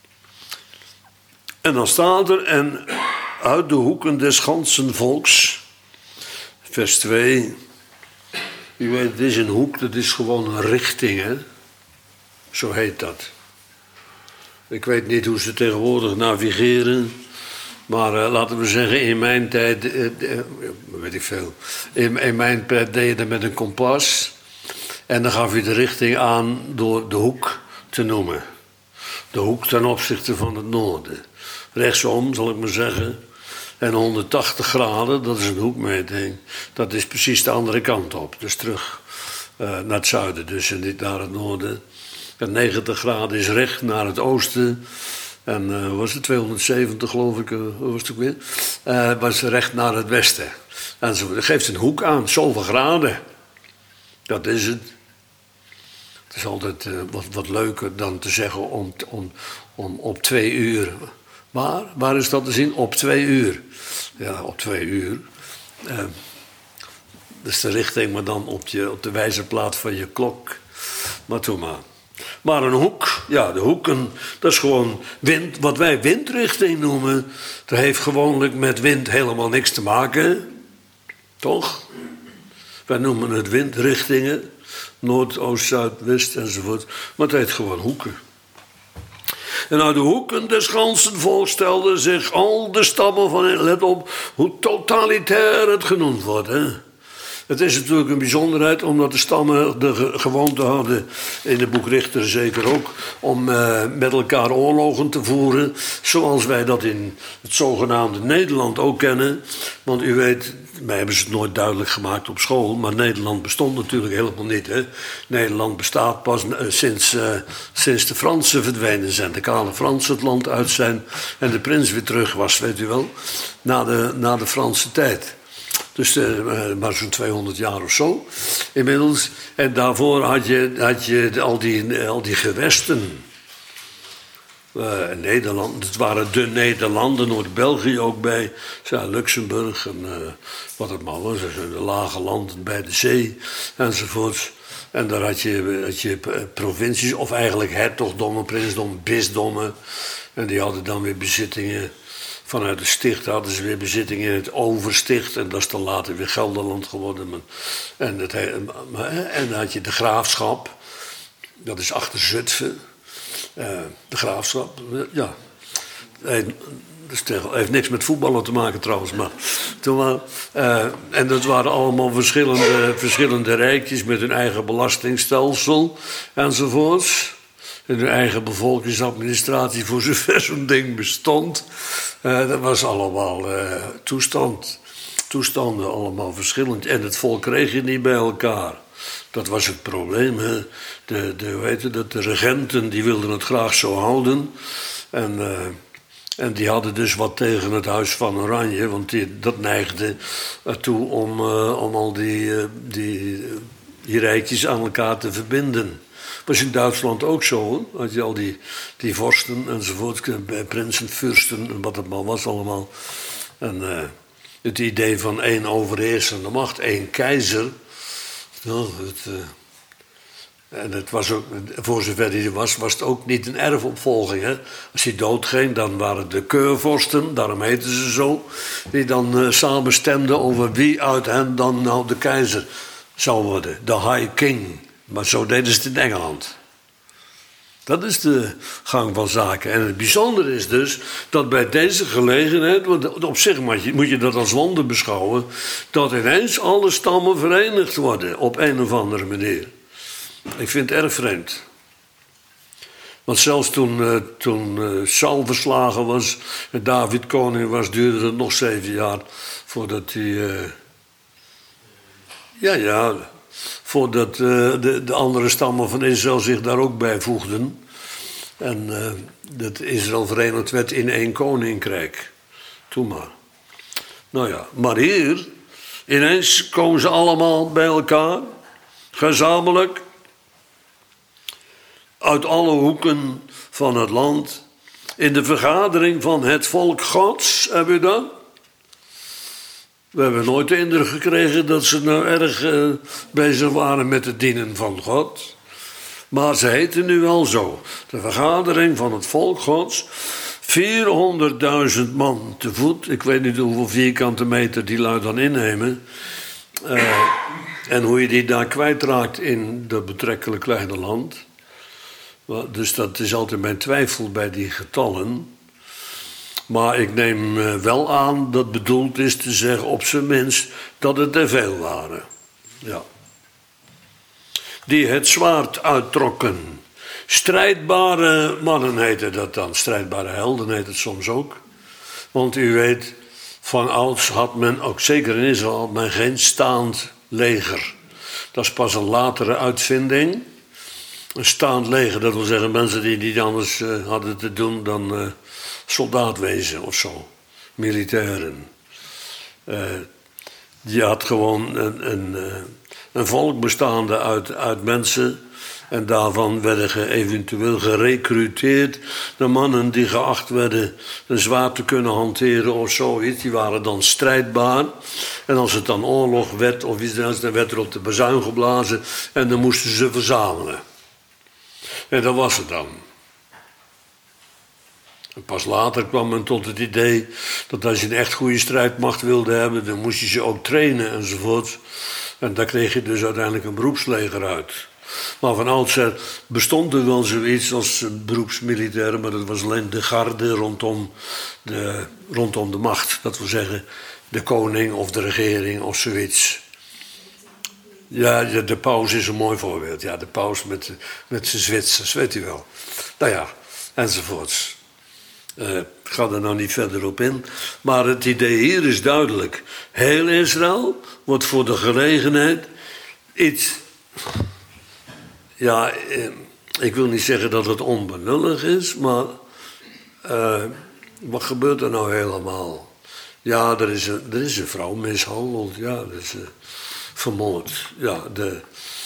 En dan staat er, en uit de hoeken des ganzen volks, vers twee. U weet, het is een hoek, dat is gewoon een richting, hè. Zo heet dat. Ik weet niet hoe ze tegenwoordig navigeren. Maar uh, laten we zeggen, in mijn tijd, uh, uh, weet ik veel. In, in mijn tijd deed je dat met een kompas. En dan gaf je de richting aan door de hoek te noemen. De hoek ten opzichte van het noorden. Rechtsom, zal ik maar zeggen. En honderdtachtig graden, dat is een hoekmeting. Dat is precies de andere kant op. Dus terug uh, naar het zuiden, dus en niet naar het noorden. En negentig graden is recht naar het oosten. En uh, was het tweehonderdzeventig, geloof ik, uh, was het ook weer. Uh, was recht naar het westen. En zo, dat geeft een hoek aan, zoveel graden. Dat is het. Het is altijd uh, wat, wat leuker dan te zeggen om, om, om op twee uur. Maar, waar is dat te zien? Op twee uur. Ja, op twee uur. Uh, dat is de richting, maar dan op, je, op de wijzerplaat van je klok. Maar toen maar. Maar een hoek, ja, de hoeken, dat is gewoon wind, wat wij windrichting noemen. Dat heeft gewoonlijk met wind helemaal niks te maken. Toch? Wij noemen het windrichtingen. Noord, oost, zuid, west enzovoort. Maar het heet gewoon hoeken. En uit de hoeken des ganzen volks stelden zich al de stammen van... Let op hoe totalitair het genoemd wordt, hè. Het is natuurlijk een bijzonderheid, omdat de stammen de ge- gewoonte hadden, in het boek Richter zeker ook, om uh, met elkaar oorlogen te voeren, zoals wij dat in het zogenaamde Nederland ook kennen. Want u weet, mij hebben ze het nooit duidelijk gemaakt op school, maar Nederland bestond natuurlijk helemaal niet. Hè? Nederland bestaat pas uh, sinds, uh, sinds de Fransen verdwenen zijn. De kale Fransen het land uit zijn en de prins weer terug was, weet u wel, na de, na de Franse tijd. Dus uh, maar zo'n tweehonderd jaar of zo inmiddels. En daarvoor had je, had je al, die, al die gewesten. Uh, Nederland, het waren de Nederlanden, Noord-België ook bij. Zuid-Luxemburg en uh, wat het maar was. De lage landen bij de zee enzovoort. En daar had je, had je provincies, of eigenlijk hertogdommen, prinsdommen, bisdommen. En die hadden dan weer bezittingen. Vanuit de sticht hadden ze weer bezittingen in het Oversticht. En dat is dan later weer Gelderland geworden. En, het, en dan had je de graafschap. Dat is achter Zutphen. Uh, de graafschap, ja. Hij, dus tegen, heeft niks met voetballen te maken trouwens. Maar, toen maar, uh, en dat waren allemaal verschillende, verschillende rijkjes met hun eigen belastingstelsel enzovoorts. En hun eigen bevolkingsadministratie, voor zover zo'n ding bestond. Uh, dat was allemaal uh, toestand, toestanden, allemaal verschillend. En het volk kreeg je niet bij elkaar. Dat was het probleem. Hè? De, de, weet je, de, de regenten die wilden het graag zo houden. En, uh, en die hadden dus wat tegen het Huis van Oranje. Want die, dat neigde ertoe om, uh, om al die, uh, die, die rijkjes aan elkaar te verbinden. Was in Duitsland ook zo, hoor. Had je al die, die vorsten enzovoort, prinsen, fürsten en wat het maar was allemaal. En uh, het idee van één overheersende macht, één keizer. Nou, het, uh, en het was ook, voor zover hij er was, was het ook niet een erfopvolging. Hè? Als hij doodging, dan waren de keurvorsten, daarom heten ze zo, die dan uh, samen stemden over wie uit hen dan nou de keizer zou worden. De High King. Maar zo deden ze het in Engeland. Dat is de gang van zaken. En het bijzondere is dus dat bij deze gelegenheid, want op zich moet je, moet je dat als wonder beschouwen, dat ineens alle stammen verenigd worden op een of andere manier. Ik vind het erg vreemd. Want zelfs toen, uh, toen uh, Saul verslagen was en David koning was, duurde het nog zeven jaar voordat hij... Uh, ja, ja... Voordat uh, de, de andere stammen van Israël zich daar ook bij voegden. En uh, dat Israël verenigd werd in één koninkrijk. Toen maar. Nou ja, maar hier, ineens komen ze allemaal bij elkaar. Gezamenlijk. Uit alle hoeken van het land. In de vergadering van het volk Gods, heb je dat? We hebben nooit de indruk gekregen dat ze nou erg uh, bezig waren met het dienen van God. Maar ze heten nu wel zo. De vergadering van het volk Gods. vierhonderdduizend man te voet. Ik weet niet hoeveel vierkante meter die lui dan innemen. Uh, en hoe je die daar kwijtraakt in dat betrekkelijk kleine land. Dus dat is altijd mijn twijfel bij die getallen. Maar ik neem wel aan dat bedoeld is te zeggen op zijn minst dat het er veel waren. Ja. Die het zwaard uittrokken. Strijdbare mannen heette dat dan. Strijdbare helden heet het soms ook. Want u weet, van ouds had men, ook zeker in Israël, had men geen staand leger. Dat is pas een latere uitvinding. Een staand leger, dat wil zeggen mensen die niet anders uh, hadden te doen dan... Uh, soldaat wezen of zo, militairen. Uh, je had gewoon een, een, een volk bestaande uit, uit mensen. En daarvan werden ge, eventueel gerecruiteerd de mannen die geacht werden een zwaard te kunnen hanteren of zoiets. Die waren dan strijdbaar. En als het dan oorlog werd of iets dergelijks, dan werd er op de bazuin geblazen en dan moesten ze verzamelen. En dat was het dan. En pas later kwam men tot het idee dat als je een echt goede strijdmacht wilde hebben, dan moest je ze ook trainen enzovoort. En daar kreeg je dus uiteindelijk een beroepsleger uit. Maar van oudsher bestond er wel zoiets als beroepsmilitairen, maar dat was alleen de garde rondom de, rondom de macht. Dat wil zeggen de koning of de regering of zoiets. Ja, de paus is een mooi voorbeeld. Ja, de paus met, met zijn Zwitsers, weet u wel. Nou ja, enzovoorts. Uh, ik ga er nou niet verder op in. Maar het idee hier is duidelijk. Heel Israël wordt voor de gelegenheid iets... Ja, ik wil niet zeggen dat het onbenullig is, maar... Uh, wat gebeurt er nou helemaal? Ja, er is een, er is een vrouw mishandeld. Ja, er is... Uh, vermoord, ja, de...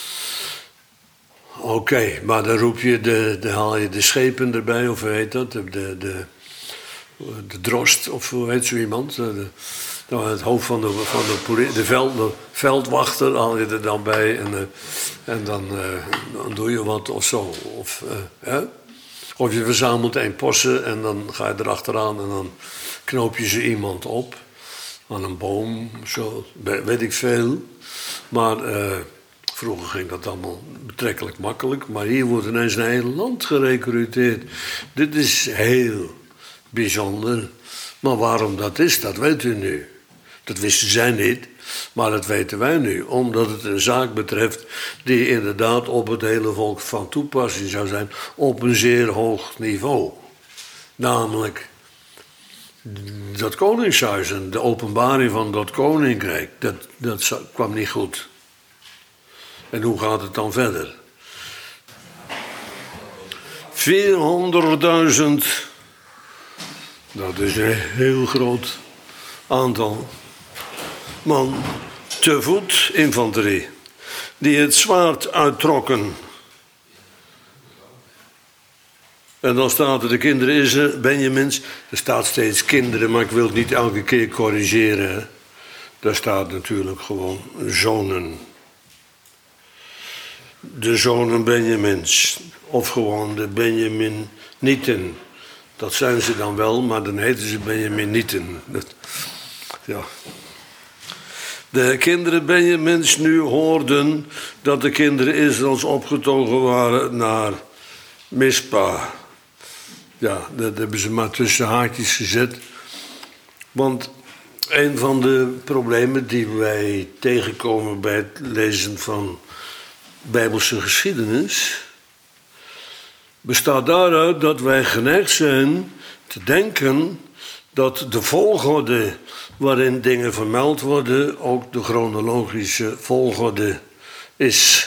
Oké, okay, maar dan roep je, de, de, haal je de schepen erbij, of hoe heet dat? De, de, de, de drost, of hoe heet zo iemand? De, de, het hoofd van de, van de, de, veld, de veldwachter haal je er dan bij en, uh, en dan, uh, dan doe je wat of zo. Of, uh, hè? Of je verzamelt een possen en dan ga je erachteraan en dan knoop je ze iemand op. Aan een boom, zo, weet ik veel. Maar uh, vroeger ging dat allemaal betrekkelijk makkelijk. Maar hier wordt ineens een heel land gerecruiteerd. Dit is heel bijzonder. Maar waarom dat is, dat weet u nu. Dat wisten zij niet, maar dat weten wij nu. Omdat het een zaak betreft die inderdaad op het hele volk van toepassing zou zijn. Op een zeer hoog niveau. Namelijk... dat koningshuis en de openbaring van dat koninkrijk, dat, dat kwam niet goed. En hoe gaat het dan verder? vierhonderdduizend, dat is een heel groot aantal man te voet infanterie, die het zwaard uittrokken. En dan staat er de kinderen Israël, Benjamins. Er staat steeds kinderen, maar ik wil het niet elke keer corrigeren. Daar staat natuurlijk gewoon zonen. De zonen Benjamins. Of gewoon de Benjaminieten. Dat zijn ze dan wel, maar dan heten ze Benjaminieten. Dat, ja. De kinderen Benjamins nu hoorden dat de kinderen Israëls opgetogen waren naar Mispa. Ja, dat hebben ze maar tussen haakjes gezet. Want een van de problemen die wij tegenkomen bij het lezen van Bijbelse geschiedenis bestaat daaruit dat wij geneigd zijn te denken dat de volgorde waarin dingen vermeld worden ook de chronologische volgorde is.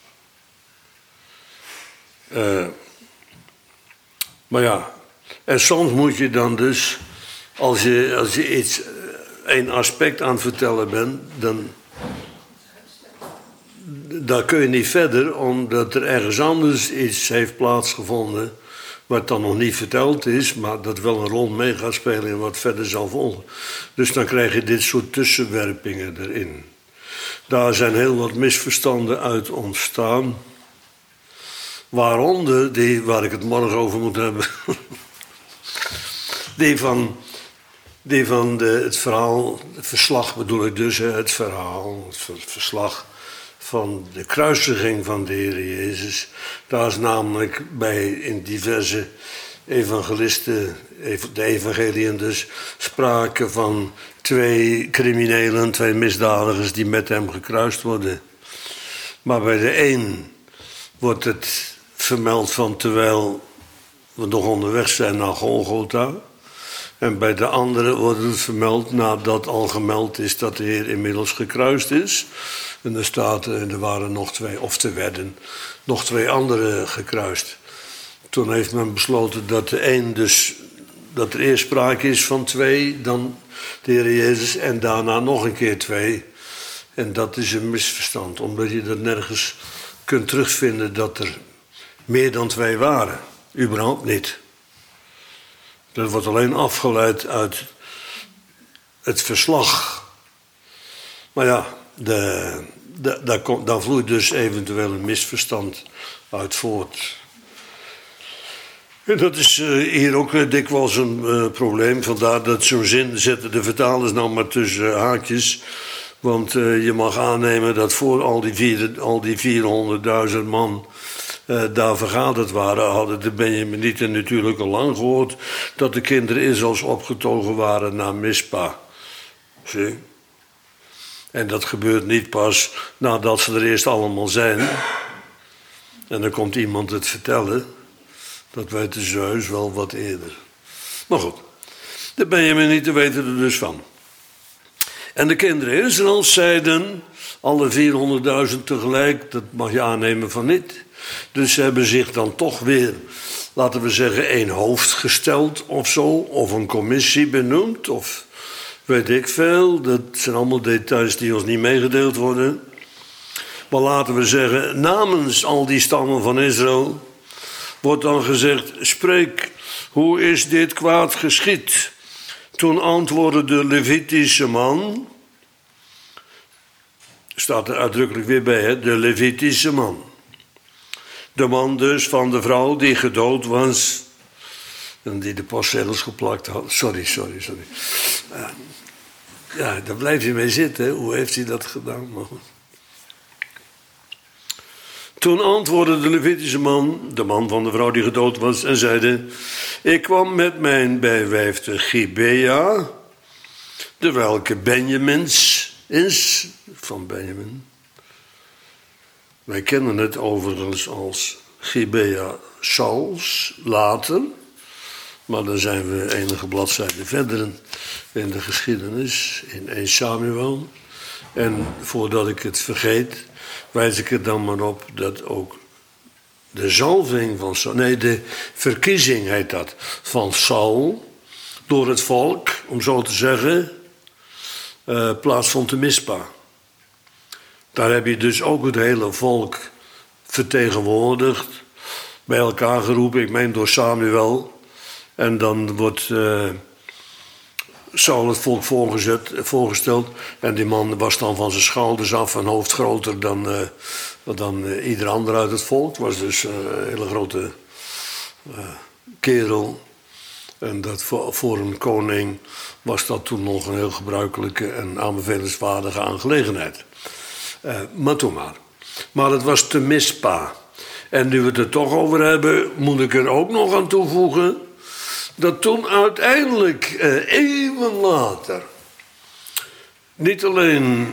Uh, maar ja, en soms moet je dan dus, als je, als je iets, één aspect aan het vertellen bent, dan daar kun je niet verder, omdat er ergens anders iets heeft plaatsgevonden, wat dan nog niet verteld is, maar dat wel een rol mee gaat spelen in wat verder zal volgen. Dus dan krijg je dit soort tussenwerpingen erin. Daar zijn heel wat misverstanden uit ontstaan. Waaronder die, waar ik het morgen over moet hebben, die van, die van de, het verhaal, het verslag bedoel ik dus, het verhaal, het verslag van de kruisiging van de Heer Jezus. Daar is namelijk bij in diverse evangelisten, de evangeliën dus, sprake van twee criminelen, twee misdadigers die met hem gekruist worden. Maar bij de een wordt het vermeld van terwijl we nog onderweg zijn naar Golgotha. En bij de andere wordt het vermeld nadat al gemeld is dat de Heer inmiddels gekruist is. En er staat, er waren nog twee, of er werden nog twee anderen gekruist. Toen heeft men besloten dat de een dus, dat er eerst sprake is van twee, dan de Heer Jezus en daarna nog een keer twee. En dat is een misverstand, omdat je dat nergens kunt terugvinden dat er meer dan twee waren. Überhaupt niet. Dat wordt alleen afgeleid uit het verslag. Maar ja, de, de, daar, komt, daar vloeit dus eventueel een misverstand uit voort. En dat is uh, hier ook uh, dikwijls een uh, probleem. Vandaar dat zo'n zin zetten de vertalers nou maar tussen uh, haakjes. Want uh, je mag aannemen dat voor al die, vier, al die vierhonderdduizend man uh, daar vergaderd waren, hadden de Benjaminieten natuurlijk al lang gehoord dat de kinderen Israëls opgetogen waren naar Mispa. Zie? En dat gebeurt niet pas nadat ze er eerst allemaal zijn. En dan komt iemand het vertellen. Dat weten ze heus wel wat eerder. Maar goed, de Benjaminieten weten er dus van. En de kinderen Israëls zeiden, alle vierhonderdduizend tegelijk, dat mag je aannemen van niet. Dus ze hebben zich dan toch weer, laten we zeggen, één hoofd gesteld of zo. Of een commissie benoemd, of weet ik veel. Dat zijn allemaal details die ons niet meegedeeld worden. Maar laten we zeggen, namens al die stammen van Israël wordt dan gezegd, spreek, hoe is dit kwaad geschied? Toen antwoordde de Levitische man, staat er uitdrukkelijk weer bij, hè? De Levitische man. De man dus van de vrouw die gedood was en die de postzegels geplakt had. Sorry, sorry, sorry. Uh, ja, daar blijf je mee zitten, hè? Hoe heeft hij dat gedaan? Maar goed. Toen antwoordde de Levitische man, de man van de vrouw die gedood was, en zeide, ik kwam met mijn bijwijf te Gibea, de welke Benjamins is, van Benjamin. Wij kennen het overigens als Gibea Sauls, later, maar dan zijn we enige bladzijden verder in de geschiedenis, in Eerste Samuel. En voordat ik het vergeet, wijs ik er dan maar op dat ook de zalving van Saul, nee, de verkiezing heet dat, van Saul door het volk, om zo te zeggen, uh, plaatsvond te Mispa. Daar heb je dus ook het hele volk vertegenwoordigd, bij elkaar geroepen, ik meen door Samuel. En dan wordt uh, Saul het volk voorgezet, voorgesteld. En die man was dan van zijn schouders af een hoofd groter dan, uh, dan uh, ieder ander uit het volk. Het was dus uh, een hele grote uh, kerel. En dat voor, voor een koning was dat toen nog een heel gebruikelijke en aanbevelenswaardige aangelegenheid. Uh, maar toen maar. Maar het was te Mispa. En nu we het er toch over hebben, moet ik er ook nog aan toevoegen dat toen uiteindelijk, uh, eeuwen later, niet alleen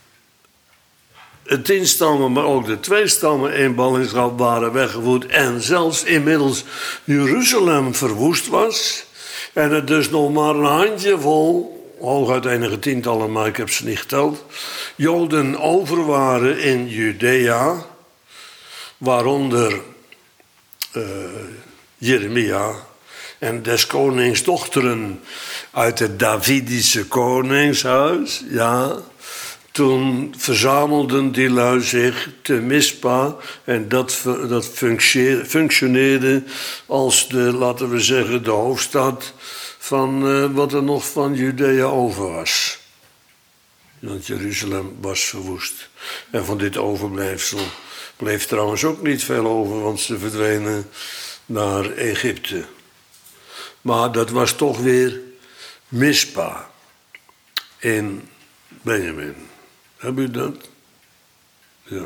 het tien stammen, maar ook de twee stammen in ballingschap waren weggevoerd en zelfs inmiddels Jeruzalem verwoest was. En het dus nog maar een handjevol, hooguit enige tientallen, maar ik heb ze niet geteld, Joden over waren in Judea, waaronder uh, Jeremia en des konings dochteren uit het Davidische koningshuis, ja. Toen verzamelden die lui zich te Mispa en dat, dat functioneerde als de, laten we zeggen, de hoofdstad van uh, wat er nog van Judea over was. Want Jeruzalem was verwoest. En van dit overblijfsel bleef trouwens ook niet veel over, want ze verdwenen naar Egypte. Maar dat was toch weer Mispa in Benjamin. Heb u dat? Ja.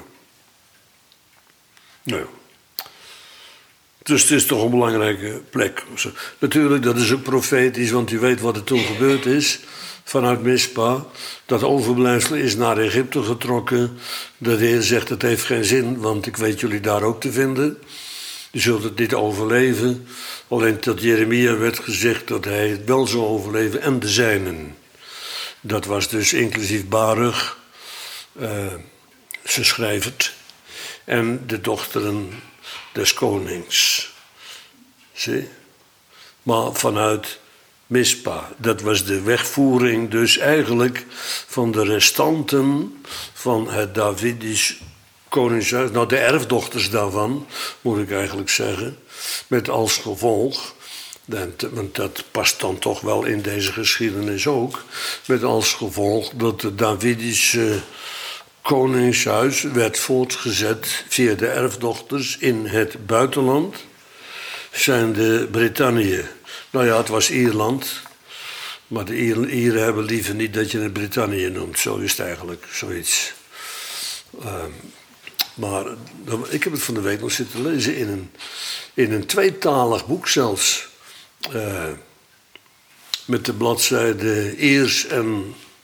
Nou ja. Dus het is toch een belangrijke plek. Natuurlijk, dat is ook profetisch, want u weet wat er toen gebeurd is. Vanuit Mispa. Dat overblijfsel is naar Egypte getrokken. De Heer zegt, het heeft geen zin, want ik weet jullie daar ook te vinden. Je zult het niet overleven. Alleen tot Jeremia werd gezegd dat hij het wel zou overleven en de zijnen. Dat was dus inclusief Baruch, uh, ze schrijvert, en de dochteren des konings. Zie? Maar vanuit Mispa. Dat was de wegvoering dus eigenlijk van de restanten van het Davidisch koningshuis. Nou, de erfdochters daarvan, moet ik eigenlijk zeggen. Met als gevolg, want dat past dan toch wel in deze geschiedenis ook. Met als gevolg dat het Davidische koningshuis werd voortgezet via de erfdochters in het buitenland. Zijn de Brittannië. Nou ja, het was Ierland. Maar de Ieren hebben liever niet dat je het Brittannië noemt. Zo is het eigenlijk, zoiets. Uh, maar ik heb het van de week nog zitten lezen in een, in een tweetalig boek zelfs. Uh, met de bladzijde Iers en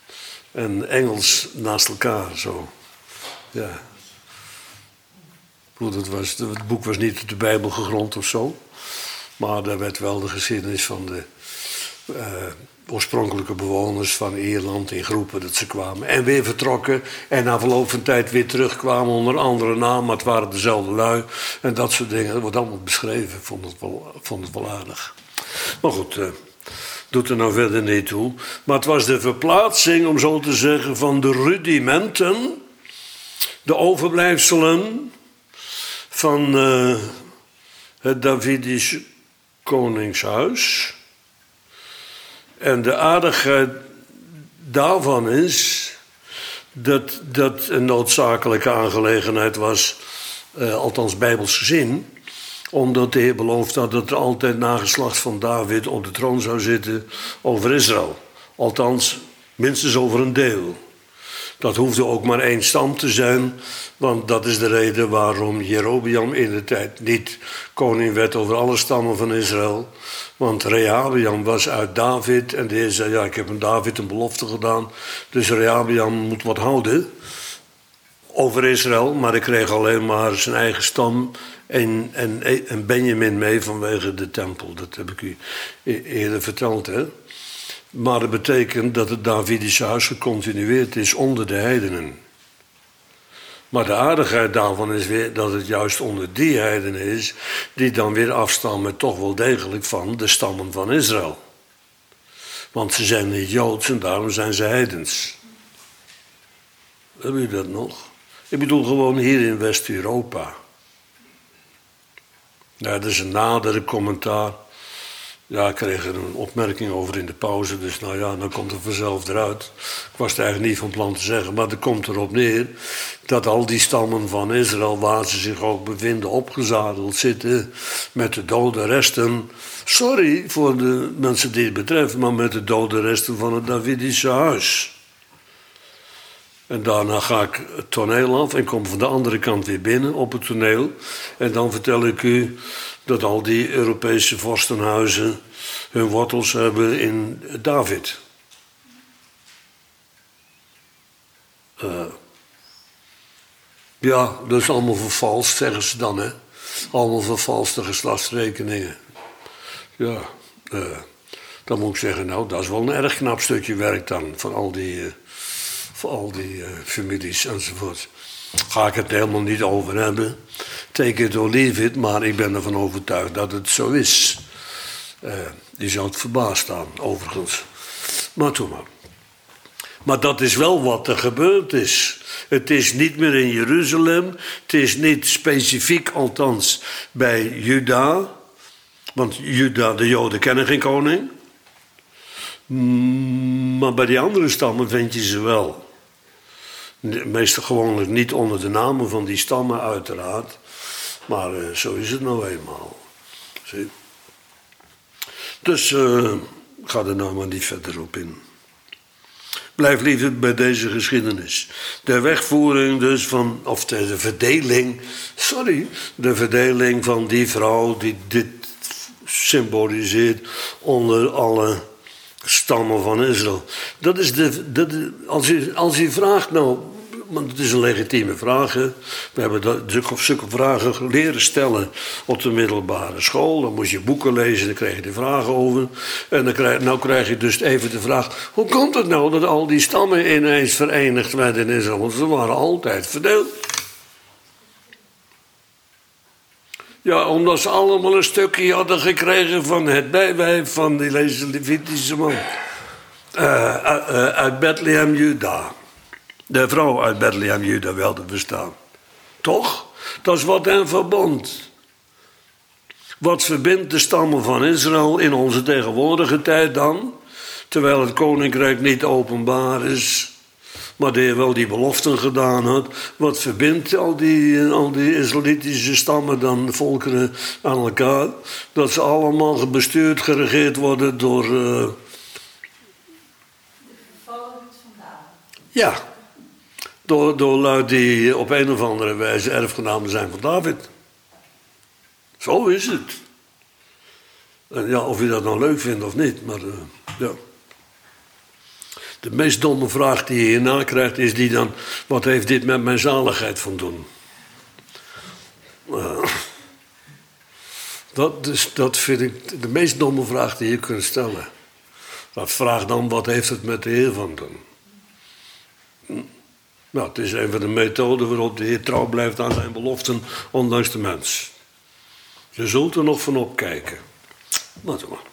en Engels naast elkaar zo. Ja. Goed, het, was, het boek was niet op de Bijbel gegrond of zo. Maar daar werd wel de geschiedenis van de uh, oorspronkelijke bewoners van Ierland in groepen dat ze kwamen. En weer vertrokken en na verloop van tijd weer terugkwamen onder andere naam. Maar het waren dezelfde lui en dat soort dingen. Dat wordt allemaal beschreven. Ik vond het wel, vond het wel aardig. Maar goed, uh, doet er nou verder niet toe. Maar het was de verplaatsing, om zo te zeggen, van de rudimenten. De overblijfselen van uh, het Davidisch koningshuis. En de aardigheid daarvan is dat dat een noodzakelijke aangelegenheid was, uh, althans bijbels gezien, omdat de Heer beloofd had dat er altijd nageslacht van David op de troon zou zitten over Israël. Althans, minstens over een deel. Dat hoefde ook maar één stam te zijn, want dat is de reden waarom Jerobeam in de tijd niet koning werd over alle stammen van Israël. Want Rehabeam was uit David en de Heer zei, ja, ik heb aan David een belofte gedaan, dus Rehabeam moet wat houden over Israël, maar ik kreeg alleen maar zijn eigen stam en, en, en Benjamin mee vanwege de tempel. Dat heb ik u eerder verteld, hè. Maar dat betekent dat het Davidische huis gecontinueerd is onder de heidenen. Maar de aardigheid daarvan is weer dat het juist onder die heidenen is, die dan weer afstammen toch wel degelijk van de stammen van Israël. Want ze zijn niet Joods en daarom zijn ze heidens. Hebben jullie dat nog? Ik bedoel gewoon hier in West-Europa. Ja, dat is een nadere commentaar. Ja, ik kreeg er een opmerking over in de pauze, dus nou ja, dan komt het vanzelf eruit. Ik was het eigenlijk niet van plan te zeggen, maar er komt erop neer dat al die stammen van Israël, waar ze zich ook bevinden, opgezadeld zitten met de dode resten. Sorry voor de mensen die het betreft, maar met de dode resten van het Davidische huis. En daarna ga ik het toneel af en kom van de andere kant weer binnen op het toneel. En dan vertel ik u dat al die Europese vorstenhuizen hun wortels hebben in David. Uh, ja, dat is allemaal vervalst, zeggen ze dan, hè. Allemaal vervalste geslachtsrekeningen. Ja, uh, dan moet ik zeggen, nou, dat is wel een erg knap stukje werk dan, van al die, uh, van al die uh, families enzovoort. Ga ik het helemaal niet over hebben. Take it or leave it, maar ik ben ervan overtuigd dat het zo is. Uh, je zou het verbaasd staan, overigens. Maar toen maar. Maar dat is wel wat er gebeurd is. Het is niet meer in Jeruzalem. Het is niet specifiek, althans, bij Juda. Want Juda, de Joden kennen geen koning. Maar bij die andere stammen vind je ze wel. Meestal gewoonlijk niet onder de namen van die stammen, uiteraard. Maar uh, zo is het nou eenmaal. Zie? Dus uh, ga er nou maar niet verder op in. Blijf liever bij deze geschiedenis. De wegvoering dus van, of de, de verdeling, sorry, de verdeling van die vrouw die dit symboliseert onder alle stammen van Israël. Dat is de, dat, als, je, als je vraagt, nou, want het is een legitieme vraag. Hè? We hebben dat, zulke vragen leren stellen op de middelbare school. Dan moest je boeken lezen, dan kreeg je de vragen over. En dan krijg, nou krijg je dus even de vraag, hoe komt het nou dat al die stammen ineens verenigd werden in Israël? Want ze waren altijd verdeeld. Ja, omdat ze allemaal een stukje hadden gekregen van het bijwijf van die Levitische man. Uh, uh, uit Bethlehem, Juda. De vrouw uit Bethlehem, Juda, wel te verstaan. Toch? Dat is wat hen verbond. Wat verbindt de stammen van Israël in onze tegenwoordige tijd dan? Terwijl het koninkrijk niet openbaar is, maar de Heer wel die beloften gedaan had. Wat verbindt al die, al die Israëlitische stammen dan, de volkeren, aan elkaar? Dat ze allemaal bestuurd, geregeerd worden door... Uh... De vervolgers van David. Ja. Door, door lui die op een of andere wijze erfgenamen zijn van David. Zo is het. En ja, of je dat nou leuk vindt of niet, maar uh, ja. De meest domme vraag die je hierna krijgt is die dan... wat heeft dit met mijn zaligheid van doen? Uh, dat, dus, dat vind ik de meest domme vraag die je kunt stellen. Dat vraagt dan, wat heeft het met de Heer van doen? Nou, het is een van de methoden waarop de Heer trouw blijft aan zijn beloften, ondanks de mens. Je zult er nog van opkijken. Laten we maar.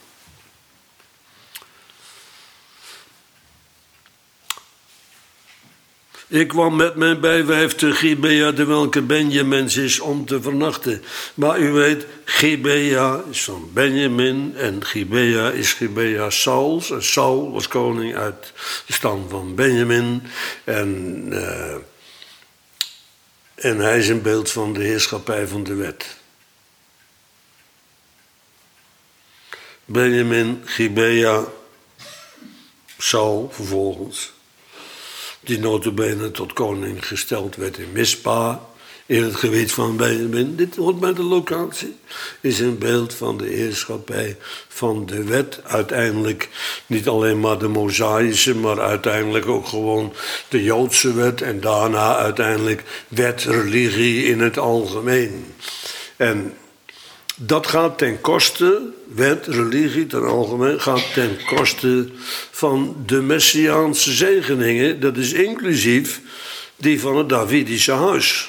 Ik kwam met mijn bijwijf te Gibea, de welke Benjamins is, om te vernachten. Maar u weet, Gibea is van Benjamin en Gibea is Gibea Sauls. En Saul was koning uit de stam van Benjamin. En, uh, en hij is een beeld van de heerschappij van de wet. Benjamin, Gibea, Saul vervolgens. Die nota bene tot koning gesteld werd in Mispa, in het gebied van Benjamin. Dit hoort bij de locatie. Is een beeld van de heerschappij van de wet. Uiteindelijk niet alleen maar de Mosaïsche, maar uiteindelijk ook gewoon de Joodse wet. En daarna uiteindelijk wet, religie in het algemeen. En dat gaat ten koste, wet, religie ten algemeen, gaat ten koste van de Messiaanse zegeningen. Dat is inclusief die van het Davidische huis.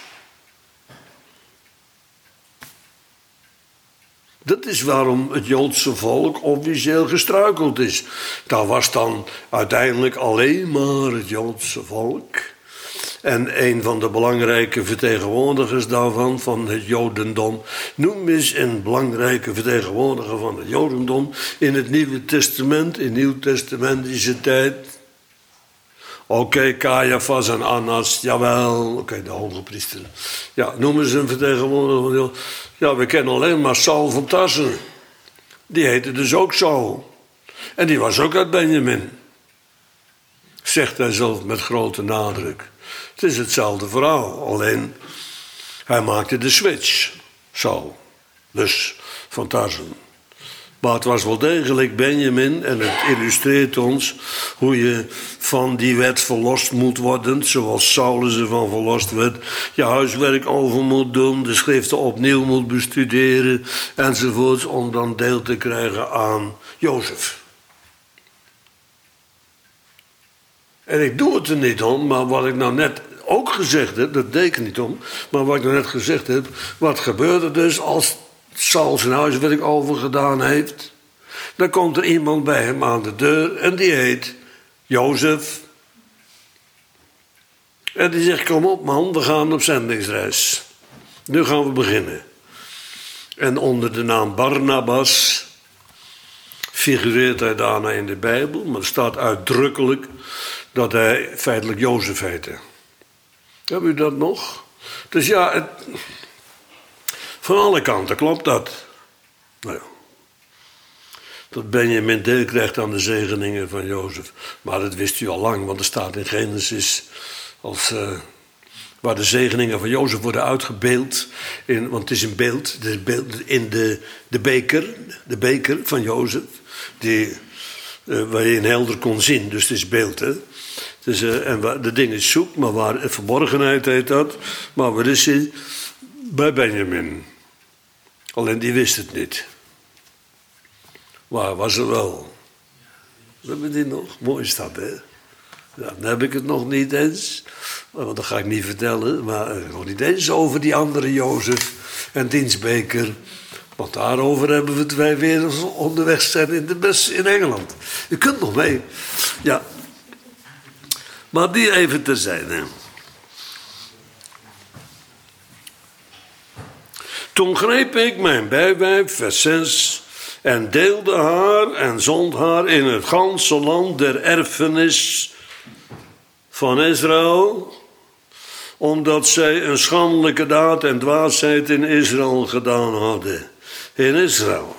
Dat is waarom het Joodse volk officieel gestruikeld is. Daar was dan uiteindelijk alleen maar het Joodse volk. En een van de belangrijke vertegenwoordigers daarvan, van het Jodendom, noem eens een belangrijke vertegenwoordiger van het Jodendom in het Nieuwe Testament, in Nieuwtestamentische tijd. Oké, okay, Caiaphas en Annas, jawel, oké, okay, de hoge priester. Ja, noem eens een vertegenwoordiger van Jodendom. Ja, we kennen alleen maar Saul van Tarsen. Die heette dus ook Saul. En die was ook uit Benjamin. Zegt hij zelf met grote nadruk. Het is hetzelfde verhaal, alleen hij maakte de switch, Saul, dus van Tarsen. Maar het was wel degelijk Benjamin en het illustreert ons hoe je van die wet verlost moet worden, zoals Saulus ervan verlost werd. Je huiswerk over moet doen, de schriften opnieuw moet bestuderen enzovoorts, om dan deel te krijgen aan Jozef. En ik doe het er niet om, maar wat ik nou net ook gezegd heb, dat deed ik niet om, maar wat ik nou net gezegd heb, wat gebeurt er dus als Saul zijn huiswerk overgedaan heeft? Dan komt er iemand bij hem aan de deur en die heet Jozef. En die zegt, kom op man, we gaan op zendingsreis. Nu gaan we beginnen. En onder de naam Barnabas figureert hij daarna in de Bijbel, maar het staat uitdrukkelijk dat hij feitelijk Jozef heette. Hebben u dat nog? Dus ja, het, van alle kanten klopt dat. Nou ja. Dat Benjamin deel krijgt aan de zegeningen van Jozef. Maar dat wist u al lang, want er staat in Genesis als, uh, waar de zegeningen van Jozef worden uitgebeeld. In, want het is een beeld, het is een beeld in de, de beker, de beker van Jozef, die, uh, waar je in helder kon zien. Dus het is beeld, hè. Dus, uh, en waar, de ding is zoek, maar waar verborgenheid heet dat. Maar waar is hij? Bij Benjamin. Alleen die wist het niet. Waar was er wel? We hebben die nog. Mooi is dat, hè? Ja, dan heb ik het nog niet eens. Want dat ga ik niet vertellen. Maar nog niet eens over die andere Jozef en diens beker. Want daarover hebben we het wij weer als we onderweg zijn in de bus in Engeland. Je kunt nog mee. Ja. Maar die even terzijde. Toen greep ik mijn bijwijf, vers zes, en deelde haar en zond haar in het ganse land der erfenis van Israël, omdat zij een schandelijke daad en dwaasheid in Israël gedaan hadden. In Israël.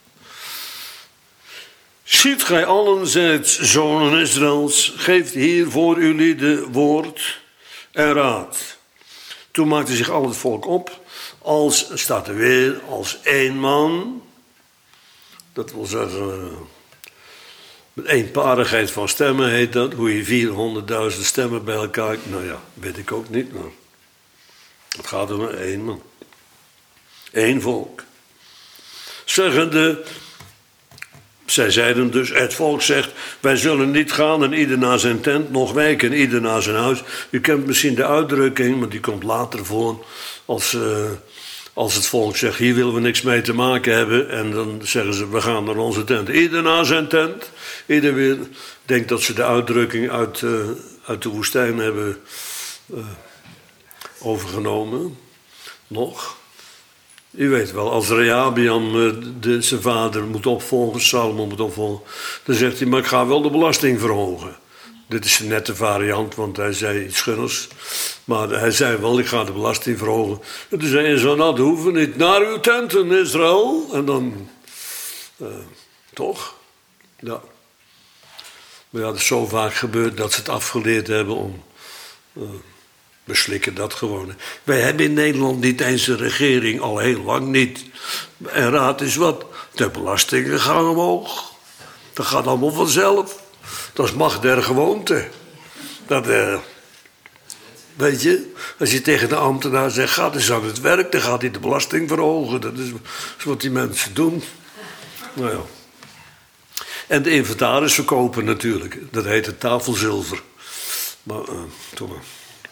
Ziet gij allen, zijt zonen Israëls, geeft hier voor jullie de woord en raad. Toen maakte zich al het volk op, als, staat er weer, als één man. Dat wil zeggen, Met eenparigheid van stemmen heet dat. Hoe je vierhonderdduizend stemmen bij elkaar... Nou ja, weet ik ook niet, maar... Het gaat om één man. Eén volk. Zeggende... Zij zeiden dus, het volk zegt... Wij zullen niet gaan en ieder naar zijn tent, nog wijken en ieder naar zijn huis. U kent misschien de uitdrukking, maar die komt later voor... Als, uh, als het volk zegt, hier willen we niks mee te maken hebben... En dan zeggen ze, we gaan naar onze tent. Ieder naar zijn tent. Ieder weer... Ik denk dat ze de uitdrukking uit, uh, uit de woestijn hebben... Uh, overgenomen. Nog... U weet wel, als Rehabeam de, zijn vader moet opvolgen, Salomo moet opvolgen... dan zegt hij, maar ik ga wel de belasting verhogen. Dit is een nette variant, want hij zei iets gunners. Maar hij zei wel, ik ga de belasting verhogen. En toen zei hij zo, nou, dat hoeven we niet. Naar uw tenten, Israël. En dan... Uh, toch? Ja. Maar ja, het is zo vaak gebeurd dat ze het afgeleerd hebben om... Uh, We slikken dat gewoon. Wij hebben in Nederland niet eens een regering, al heel lang niet. En raad is wat, de belastingen gaan omhoog. Dat gaat allemaal vanzelf. Dat is macht der gewoonte. Dat, eh, weet je, als je tegen de ambtenaar zegt, ga eens aan het werk, dan gaat hij de belasting verhogen. Dat is, dat is wat die mensen doen. Nou ja. En de inventaris verkopen natuurlijk. Dat heet het tafelzilver. Maar, uh, toch maar.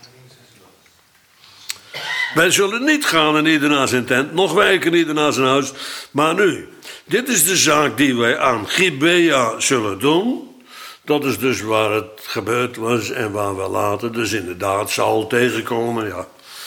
Wij zullen niet gaan en ieder naar zijn tent, nog wijken ieder naar zijn huis. Maar nu, dit is de zaak die wij aan Gibea zullen doen. Dat is dus waar het gebeurd was en waar we later dus inderdaad zal tegenkomen, ja.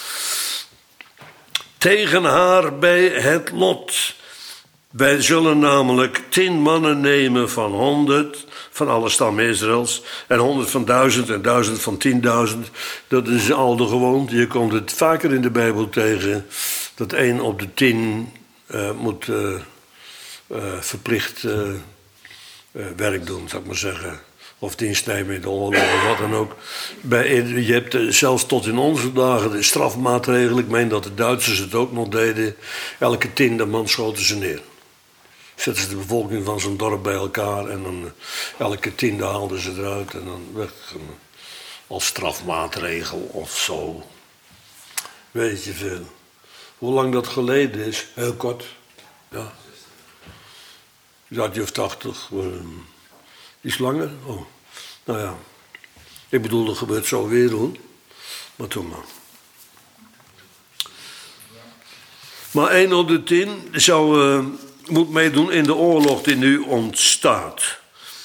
Tegen haar bij het lot. Wij zullen namelijk tien mannen nemen van honderd, van alle stammen Israëls, en honderd van duizend en duizend van tienduizend. Dat is al de gewoonte. Je komt het vaker in de Bijbel tegen, dat één op de tien uh, moet uh, uh, verplicht uh, uh, werk doen, zou ik maar zeggen. Of dienstnemen of wat dan ook. Bij, je hebt uh, zelfs tot in onze dagen de strafmaatregelen. Ik meen dat de Duitsers het ook nog deden. Elke tiende man schoten ze neer. Zetten ze de bevolking van zo'n dorp bij elkaar en dan uh, elke tiende haalden ze eruit en dan weg uh, als strafmaatregel of zo. Weet je veel. Hoe lang dat geleden is? Heel kort. Ja. Jaartje of tachtig. Uh, iets langer? Oh. Nou ja. Ik bedoel, dat gebeurt zo weer hoor. Maar toen maar. Maar één op de tien zou... Uh, moet meedoen in de oorlog die nu ontstaat.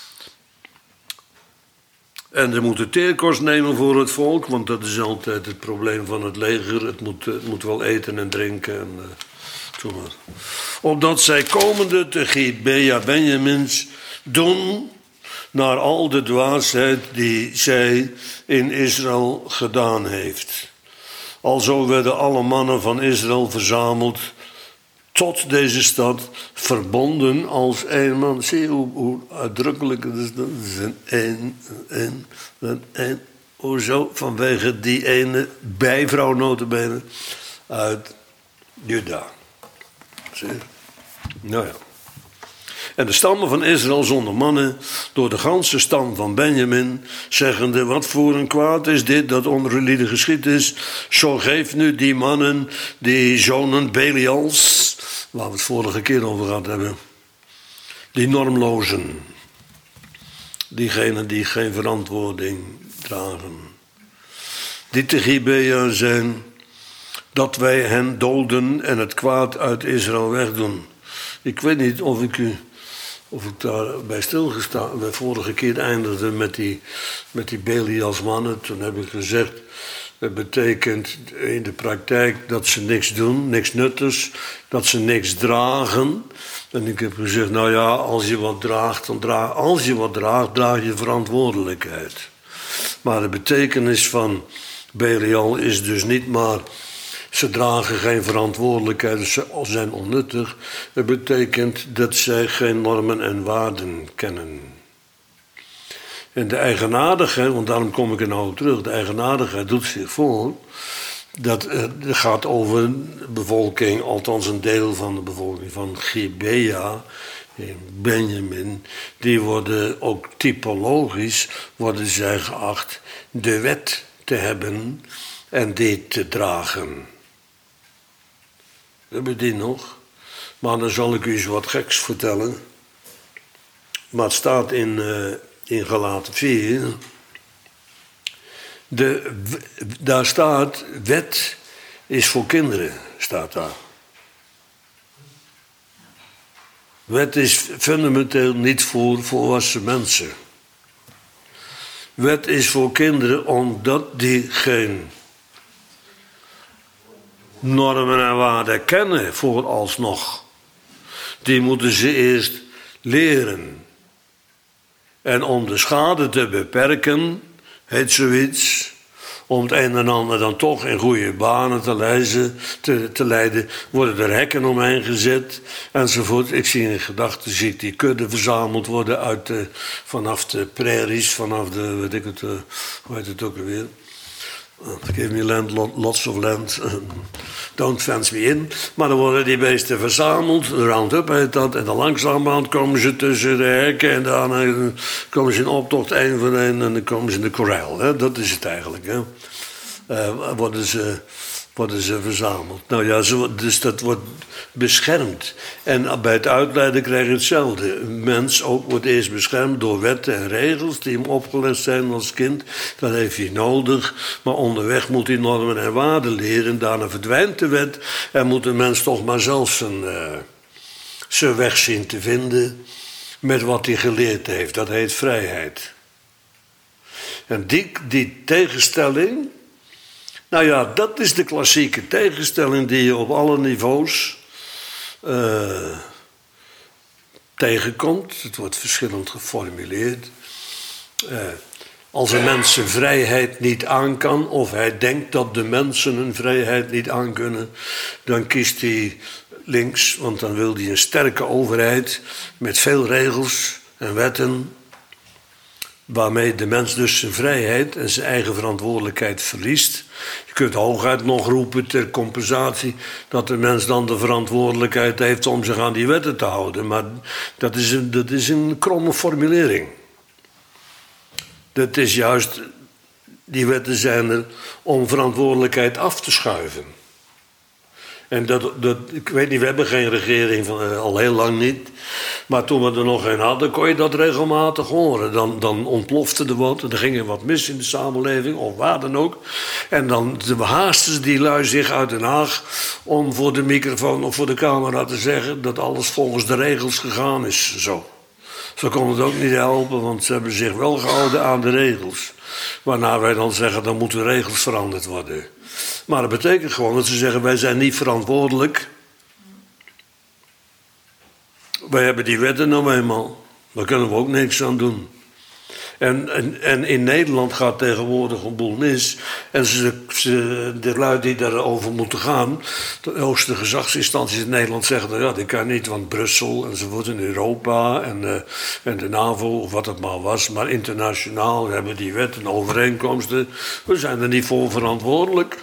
En ze moeten teerkost nemen voor het volk, want dat is altijd het probleem van het leger. Het moet, het moet wel eten en drinken. En, uh, maar. Opdat zij komende te Gibea Benjamins doen naar al de dwaasheid die zij in Israël gedaan heeft. Alzo werden alle mannen van Israël verzameld tot deze stad, verbonden als één man. Zie je hoe, hoe uitdrukkelijk het is? Dat is een één, een, een, een. Hoezo? Vanwege die ene bijvrouw notabene uit Juda. Zie je? Nou ja. En de stammen van Israël zonder mannen, door de ganse stam van Benjamin, zeggende, wat voor een kwaad is dit dat onder de lieden geschied is, zo geef nu die mannen, die zonen Belials, waar we het vorige keer over gehad hebben, die normlozen, diegenen die geen verantwoording dragen, die te Gibea zijn, dat wij hen doden en het kwaad uit Israël wegdoen. Ik weet niet of ik u, of ik daar bij stilgestaan. De vorige keer eindigde met die, met die Belials mannen. Toen heb ik gezegd, dat betekent in de praktijk dat ze niks doen, niks nuttigs, dat ze niks dragen. En ik heb gezegd, nou ja, als je wat draagt, dan draag, als je wat draagt, draag je verantwoordelijkheid. Maar de betekenis van Belial is dus niet maar, ze dragen geen verantwoordelijkheid, ze zijn onnuttig. Het betekent dat zij geen normen en waarden kennen. En de eigenaardigheid, want daarom kom ik er nou op terug, de eigenaardigheid doet zich voor. Dat uh, gaat over de bevolking, althans een deel van de bevolking van Gibea. Benjamin, die worden ook typologisch, worden zij geacht de wet te hebben en die te dragen. Hebben die nog? Maar dan zal ik u eens wat geks vertellen. Maar het staat in, uh, in Galaten vier. De, daar staat, wet is voor kinderen, staat daar. Wet is fundamenteel niet voor volwassen mensen. Wet is voor kinderen omdat die geen normen en waarden kennen vooralsnog. Die moeten ze eerst leren. En om de schade te beperken, heet zoiets, om het een en ander dan toch in goede banen te leiden, te, te leiden worden er hekken omheen gezet, enzovoort. Ik zie in gedachten, zie ik die kudde verzameld worden uit de, vanaf de prairies, vanaf de, weet ik het, uh, hoe heet het ook alweer? Give me land, lots of land, don't fence me in. Maar dan worden die beesten verzameld, round-up heet dat, en dan langzamerhand komen ze tussen de hekken en dan komen ze in optocht één voor één en dan komen ze in de corral. Hè? Dat is het eigenlijk. Hè? Uh, worden, ze, worden ze verzameld. Nou ja, zo, dus dat wordt beschermd. En bij het uitleiden krijg je hetzelfde. Een mens ook wordt eerst beschermd door wetten en regels die hem opgelegd zijn als kind. Dat heeft hij nodig. Maar onderweg moet hij normen en waarden leren. Daarna verdwijnt de wet en moet de mens toch maar zelf zijn, uh, zijn weg zien te vinden met wat hij geleerd heeft. Dat heet vrijheid. En die, die tegenstelling, nou ja, dat is de klassieke tegenstelling die je op alle niveaus uh, tegenkomt. Het wordt verschillend geformuleerd. Uh, als een mens zijn vrijheid niet aan kan, of hij denkt dat de mensen hun vrijheid niet aankunnen, dan kiest hij links, want dan wil hij een sterke overheid met veel regels en wetten, waarmee de mens dus zijn vrijheid en zijn eigen verantwoordelijkheid verliest. Je kunt hooguit nog roepen ter compensatie dat de mens dan de verantwoordelijkheid heeft om zich aan die wetten te houden. Maar dat is een, dat is een kromme formulering. Dat is juist, die wetten zijn er om verantwoordelijkheid af te schuiven. En dat, dat, ik weet niet, we hebben geen regering van, uh, al heel lang niet. Maar toen we er nog een hadden, kon je dat regelmatig horen. Dan, dan ontplofte er wat, en er ging er wat mis in de samenleving, of waar dan ook. En dan haasten die lui zich uit Den Haag om voor de microfoon of voor de camera te zeggen dat alles volgens de regels gegaan is. Zo. Zo kon het ook niet helpen, want ze hebben zich wel gehouden aan de regels. Waarna wij dan zeggen, dan moeten regels veranderd worden. Maar dat betekent gewoon dat ze zeggen, wij zijn niet verantwoordelijk. Wij hebben die wetten nou eenmaal. Daar kunnen we ook niks aan doen. En, en, en in Nederland gaat tegenwoordig een boel mis. En ze, ze, de lui die daarover moeten gaan, de hoogste gezagsinstanties in Nederland zeggen, nou ja, dat kan niet, want Brussel enzovoort in Europa en, uh, en de NAVO, of wat het maar was, maar internationaal hebben die wetten en overeenkomsten. We zijn er niet voor verantwoordelijk.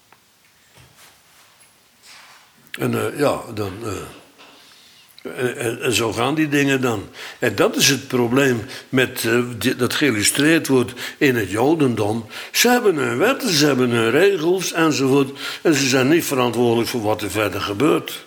En uh, ja, dan... Uh, En, en, en zo gaan die dingen dan. En dat is het probleem met, uh, die, dat geïllustreerd wordt in het Jodendom. Ze hebben hun wetten, ze hebben hun regels enzovoort. En ze zijn niet verantwoordelijk voor wat er verder gebeurt.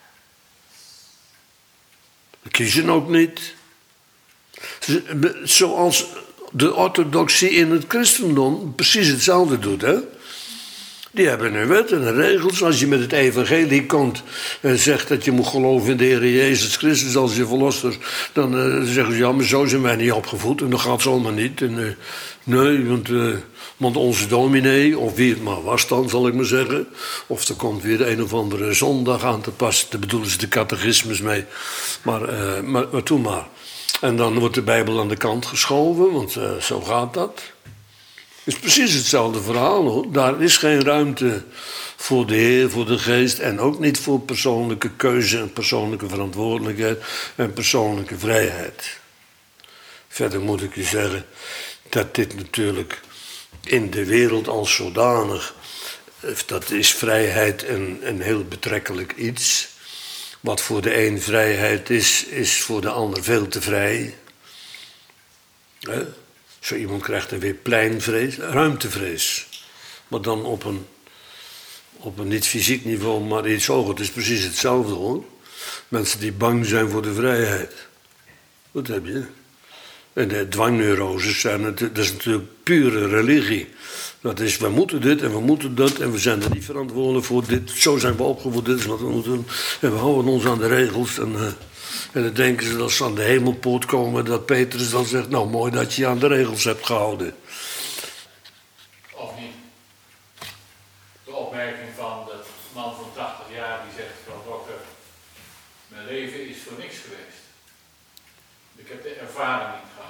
Ze kiezen ook niet. Ze, zoals de orthodoxie in het christendom precies hetzelfde doet, hè. Die hebben hun wetten en regels. Als je met het evangelie komt en zegt dat je moet geloven in de Heer Jezus Christus als je verlosser, dan uh, zeggen ze, ja, maar zo zijn wij niet opgevoed en dat gaat zomaar niet. En, uh, nee, want, uh, want onze dominee, of wie het maar was dan, zal ik maar zeggen, of er komt weer een of andere zondag aan te pas, daar bedoelen ze de catechismus mee, maar, uh, maar, maar toen maar. En dan wordt de Bijbel aan de kant geschoven, want uh, zo gaat dat. Het is precies hetzelfde verhaal, hoor. Daar is geen ruimte voor de Heer, voor de Geest en ook niet voor persoonlijke keuze en persoonlijke verantwoordelijkheid en persoonlijke vrijheid. Verder moet ik u zeggen dat dit natuurlijk in de wereld als zodanig, dat is vrijheid een, een heel betrekkelijk iets. Wat voor de een vrijheid is, is voor de ander veel te vrij. He? Zo iemand krijgt dan weer pleinvrees, ruimtevrees. Maar dan op een, op een niet fysiek niveau, maar iets hoger. Het is precies hetzelfde hoor. Mensen die bang zijn voor de vrijheid. Wat heb je? En de dwangneuroses zijn het, dat is natuurlijk pure religie. Dat is, we moeten dit en we moeten dat en we zijn er niet verantwoordelijk voor dit. Zo zijn we opgevoed, dit is wat we moeten doen. En we houden ons aan de regels. En, uh, en dan denken ze dat ze aan de hemelpoort komen, dat Petrus dan zegt, nou mooi dat je je aan de regels hebt gehouden. Of niet? De opmerking van de man van tachtig jaar die zegt van dokter, mijn leven is voor niks geweest. Ik heb de ervaring niet gehad.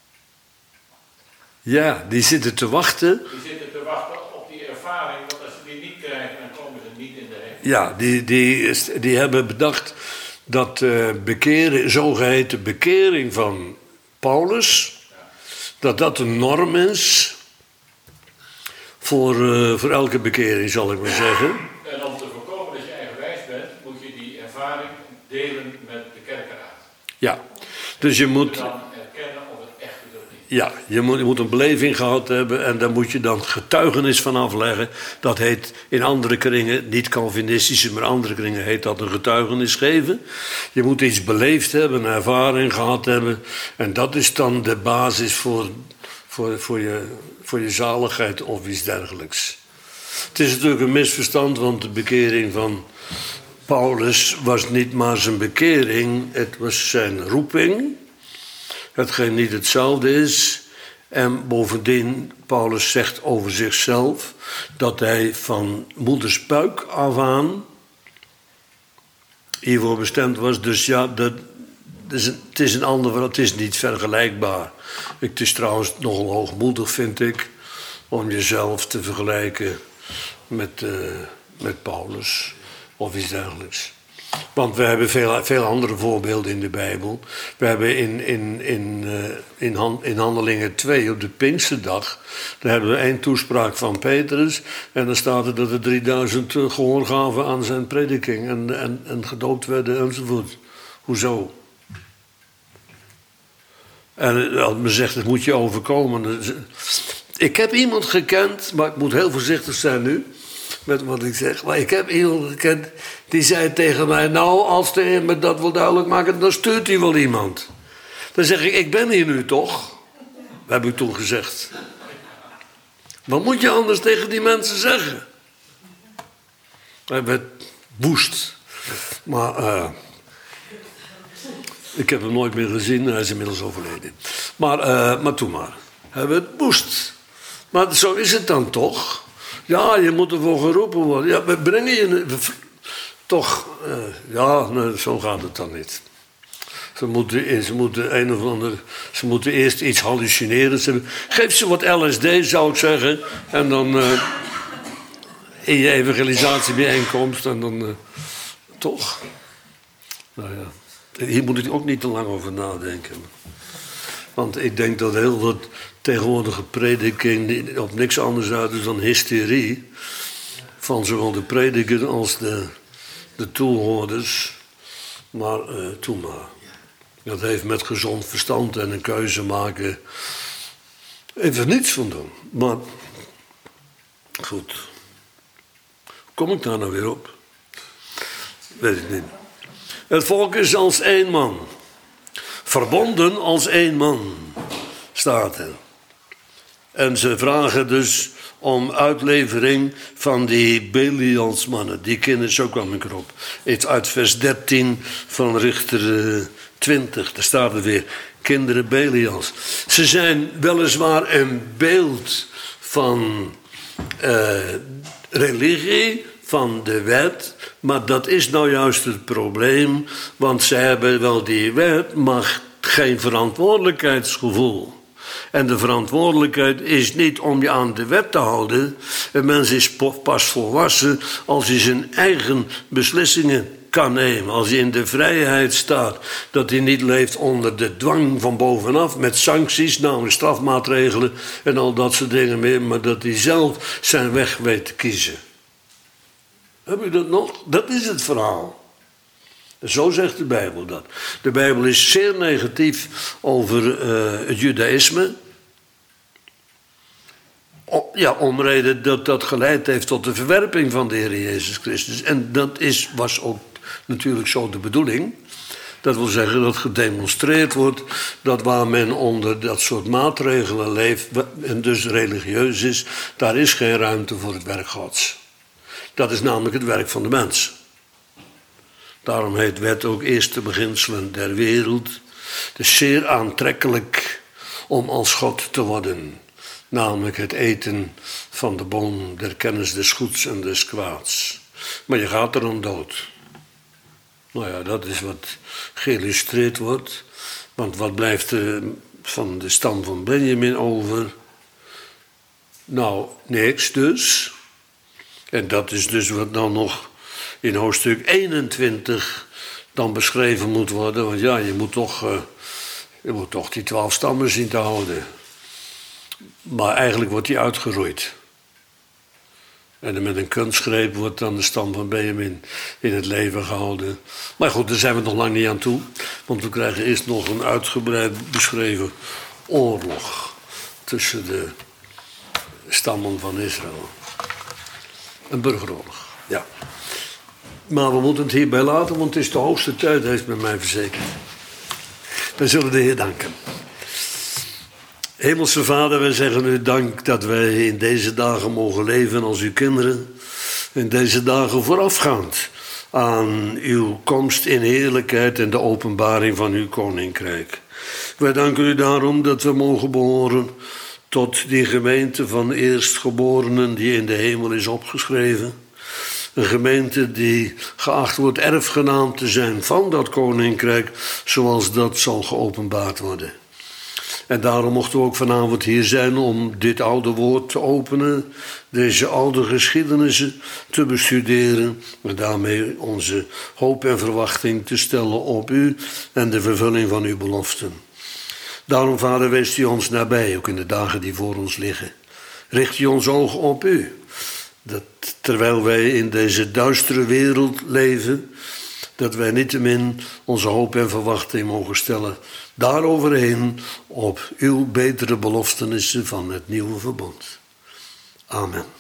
Ja, die zitten te wachten. Die zitten te wachten op die ervaring, want als ze die niet krijgen, dan komen ze niet in de hemel. Ja, die, die, die hebben bedacht dat uh, bekering, zogeheten bekering van Paulus, ja. dat dat een norm is voor, uh, voor elke bekering, zal ik maar zeggen. En om te voorkomen dat je eigenwijs bent, moet je die ervaring delen met de kerkenraad. Ja, dus je moet... dan erkennen of het echt is of niet. Ja, je moet, je moet een beleving gehad hebben en daar moet je dan getuigenis van afleggen. Dat heet in andere kringen, niet Calvinistische, maar andere kringen heet dat een getuigenis geven. Je moet iets beleefd hebben, een ervaring gehad hebben. En dat is dan de basis voor, voor, voor, je, voor je zaligheid of iets dergelijks. Het is natuurlijk een misverstand, want de bekering van Paulus was niet maar zijn bekering, het was zijn roeping. Hetgeen niet hetzelfde is. En bovendien, Paulus zegt over zichzelf dat hij van moeders buik af aan hiervoor bestemd was. Dus ja, dat, dat is een, het is een ander verhaal, het is niet vergelijkbaar. Het is trouwens nogal hoogmoedig, vind ik, om jezelf te vergelijken met, uh, met Paulus of iets dergelijks. Want we hebben veel, veel andere voorbeelden in de Bijbel. We hebben in, in, in, uh, in, hand, in Handelingen twee op de Pinksterdag, daar hebben we één toespraak van Petrus. En dan staat er dat er drieduizend gehoor gaven aan zijn prediking en, en, en gedoopt werden enzovoort. Hoezo? En als men zegt, dat moet je overkomen. Ik heb iemand gekend, maar ik moet heel voorzichtig zijn nu met wat ik zeg. Maar ik heb iemand gekend die zei tegen mij, nou, als de Heer me dat wil duidelijk maken, dan stuurt hij wel iemand. Dan zeg ik, ik ben hier nu toch? Dat heb ik toen gezegd. Wat moet je anders tegen die mensen zeggen? Hij werd woest. Maar uh, ik heb hem nooit meer gezien, hij is inmiddels overleden. Maar, uh, maar toen maar. Hij werd woest. Maar zo is het dan toch? Ja, je moet ervoor geroepen worden. Ja, we brengen je toch. Uh, ja, nee, zo gaat het dan niet. Ze moeten, ze moeten een of ander. Ze moeten eerst iets hallucineren. Ze, geef ze wat L S D, zou ik zeggen. En dan. Uh, in je evangelisatiebijeenkomst. En dan. Uh, toch. Nou ja. Hier moet ik ook niet te lang over nadenken. Want ik denk dat heel wat tegenwoordige prediking op niks anders uit is dan hysterie. Van zowel de prediker als de, de toehoorders. Maar uh, toe maar. Dat heeft met gezond verstand en een keuze maken even niets van doen. Maar goed. Kom ik daar nou weer op? Weet ik niet. Het volk is als één man. Verbonden als één man, staat er. En ze vragen dus om uitlevering van die Belialsmannen. Die kennen ze ook wel een krop. Uit vers dertien van Richter twintig. Daar staat er weer, kinderen Belials. Ze zijn weliswaar een beeld van uh, religie, van de wet. Maar dat is nou juist het probleem. Want ze hebben wel die wet, maar geen verantwoordelijkheidsgevoel. En de verantwoordelijkheid is niet om je aan de wet te houden. Een mens is pas volwassen als hij zijn eigen beslissingen kan nemen. Als hij in de vrijheid staat. Dat hij niet leeft onder de dwang van bovenaf. Met sancties, namelijk strafmaatregelen en al dat soort dingen meer. Maar dat hij zelf zijn weg weet te kiezen. Heb je dat nog? Dat is het verhaal. Zo zegt de Bijbel dat. De Bijbel is zeer negatief over uh, het judaïsme. O, ja, om reden dat dat geleid heeft tot de verwerping van de Heer Jezus Christus. En dat is, was ook natuurlijk zo de bedoeling. Dat wil zeggen dat gedemonstreerd wordt dat waar men onder dat soort maatregelen leeft en dus religieus is, daar is geen ruimte voor het werk Gods. Dat is namelijk het werk van de mens. Daarom heet wet ook eerste beginselen der wereld. Het is zeer aantrekkelijk om als God te worden. Namelijk het eten van de boom der kennis des goeds en des kwaads. Maar je gaat er dan dood. Nou ja, dat is wat geïllustreerd wordt. Want wat blijft er van de stam van Benjamin over? Nou, niks dus. En dat is dus wat dan nog in hoofdstuk eenentwintig dan beschreven moet worden. Want ja, je moet toch, uh, je moet toch die twaalf stammen zien te houden. Maar eigenlijk wordt die uitgeroeid. En met een kunstgreep wordt dan de stam van Benjamin in het leven gehouden. Maar goed, daar zijn we nog lang niet aan toe. Want we krijgen eerst nog een uitgebreid beschreven oorlog tussen de stammen van Israël. Een burgeroorlog, ja. Maar we moeten het hierbij laten, want het is de hoogste tijd, heeft men mij verzekerd. We zullen de Heer danken. Hemelse Vader, wij zeggen u dank dat wij in deze dagen mogen leven als uw kinderen. In deze dagen voorafgaand aan uw komst in heerlijkheid en de openbaring van uw koninkrijk. Wij danken u daarom dat we mogen behoren tot die gemeente van eerstgeborenen die in de hemel is opgeschreven. Een gemeente die geacht wordt erfgenaam te zijn van dat koninkrijk, zoals dat zal geopenbaard worden. En daarom mochten we ook vanavond hier zijn om dit oude woord te openen, deze oude geschiedenissen te bestuderen, en daarmee onze hoop en verwachting te stellen op u en de vervulling van uw beloften. Daarom, Vader, wees u ons nabij, ook in de dagen die voor ons liggen. Richt u ons oog op u, dat terwijl wij in deze duistere wereld leven, dat wij niettemin onze hoop en verwachting mogen stellen daaroverheen op uw betere beloftenissen van het nieuwe verbond. Amen.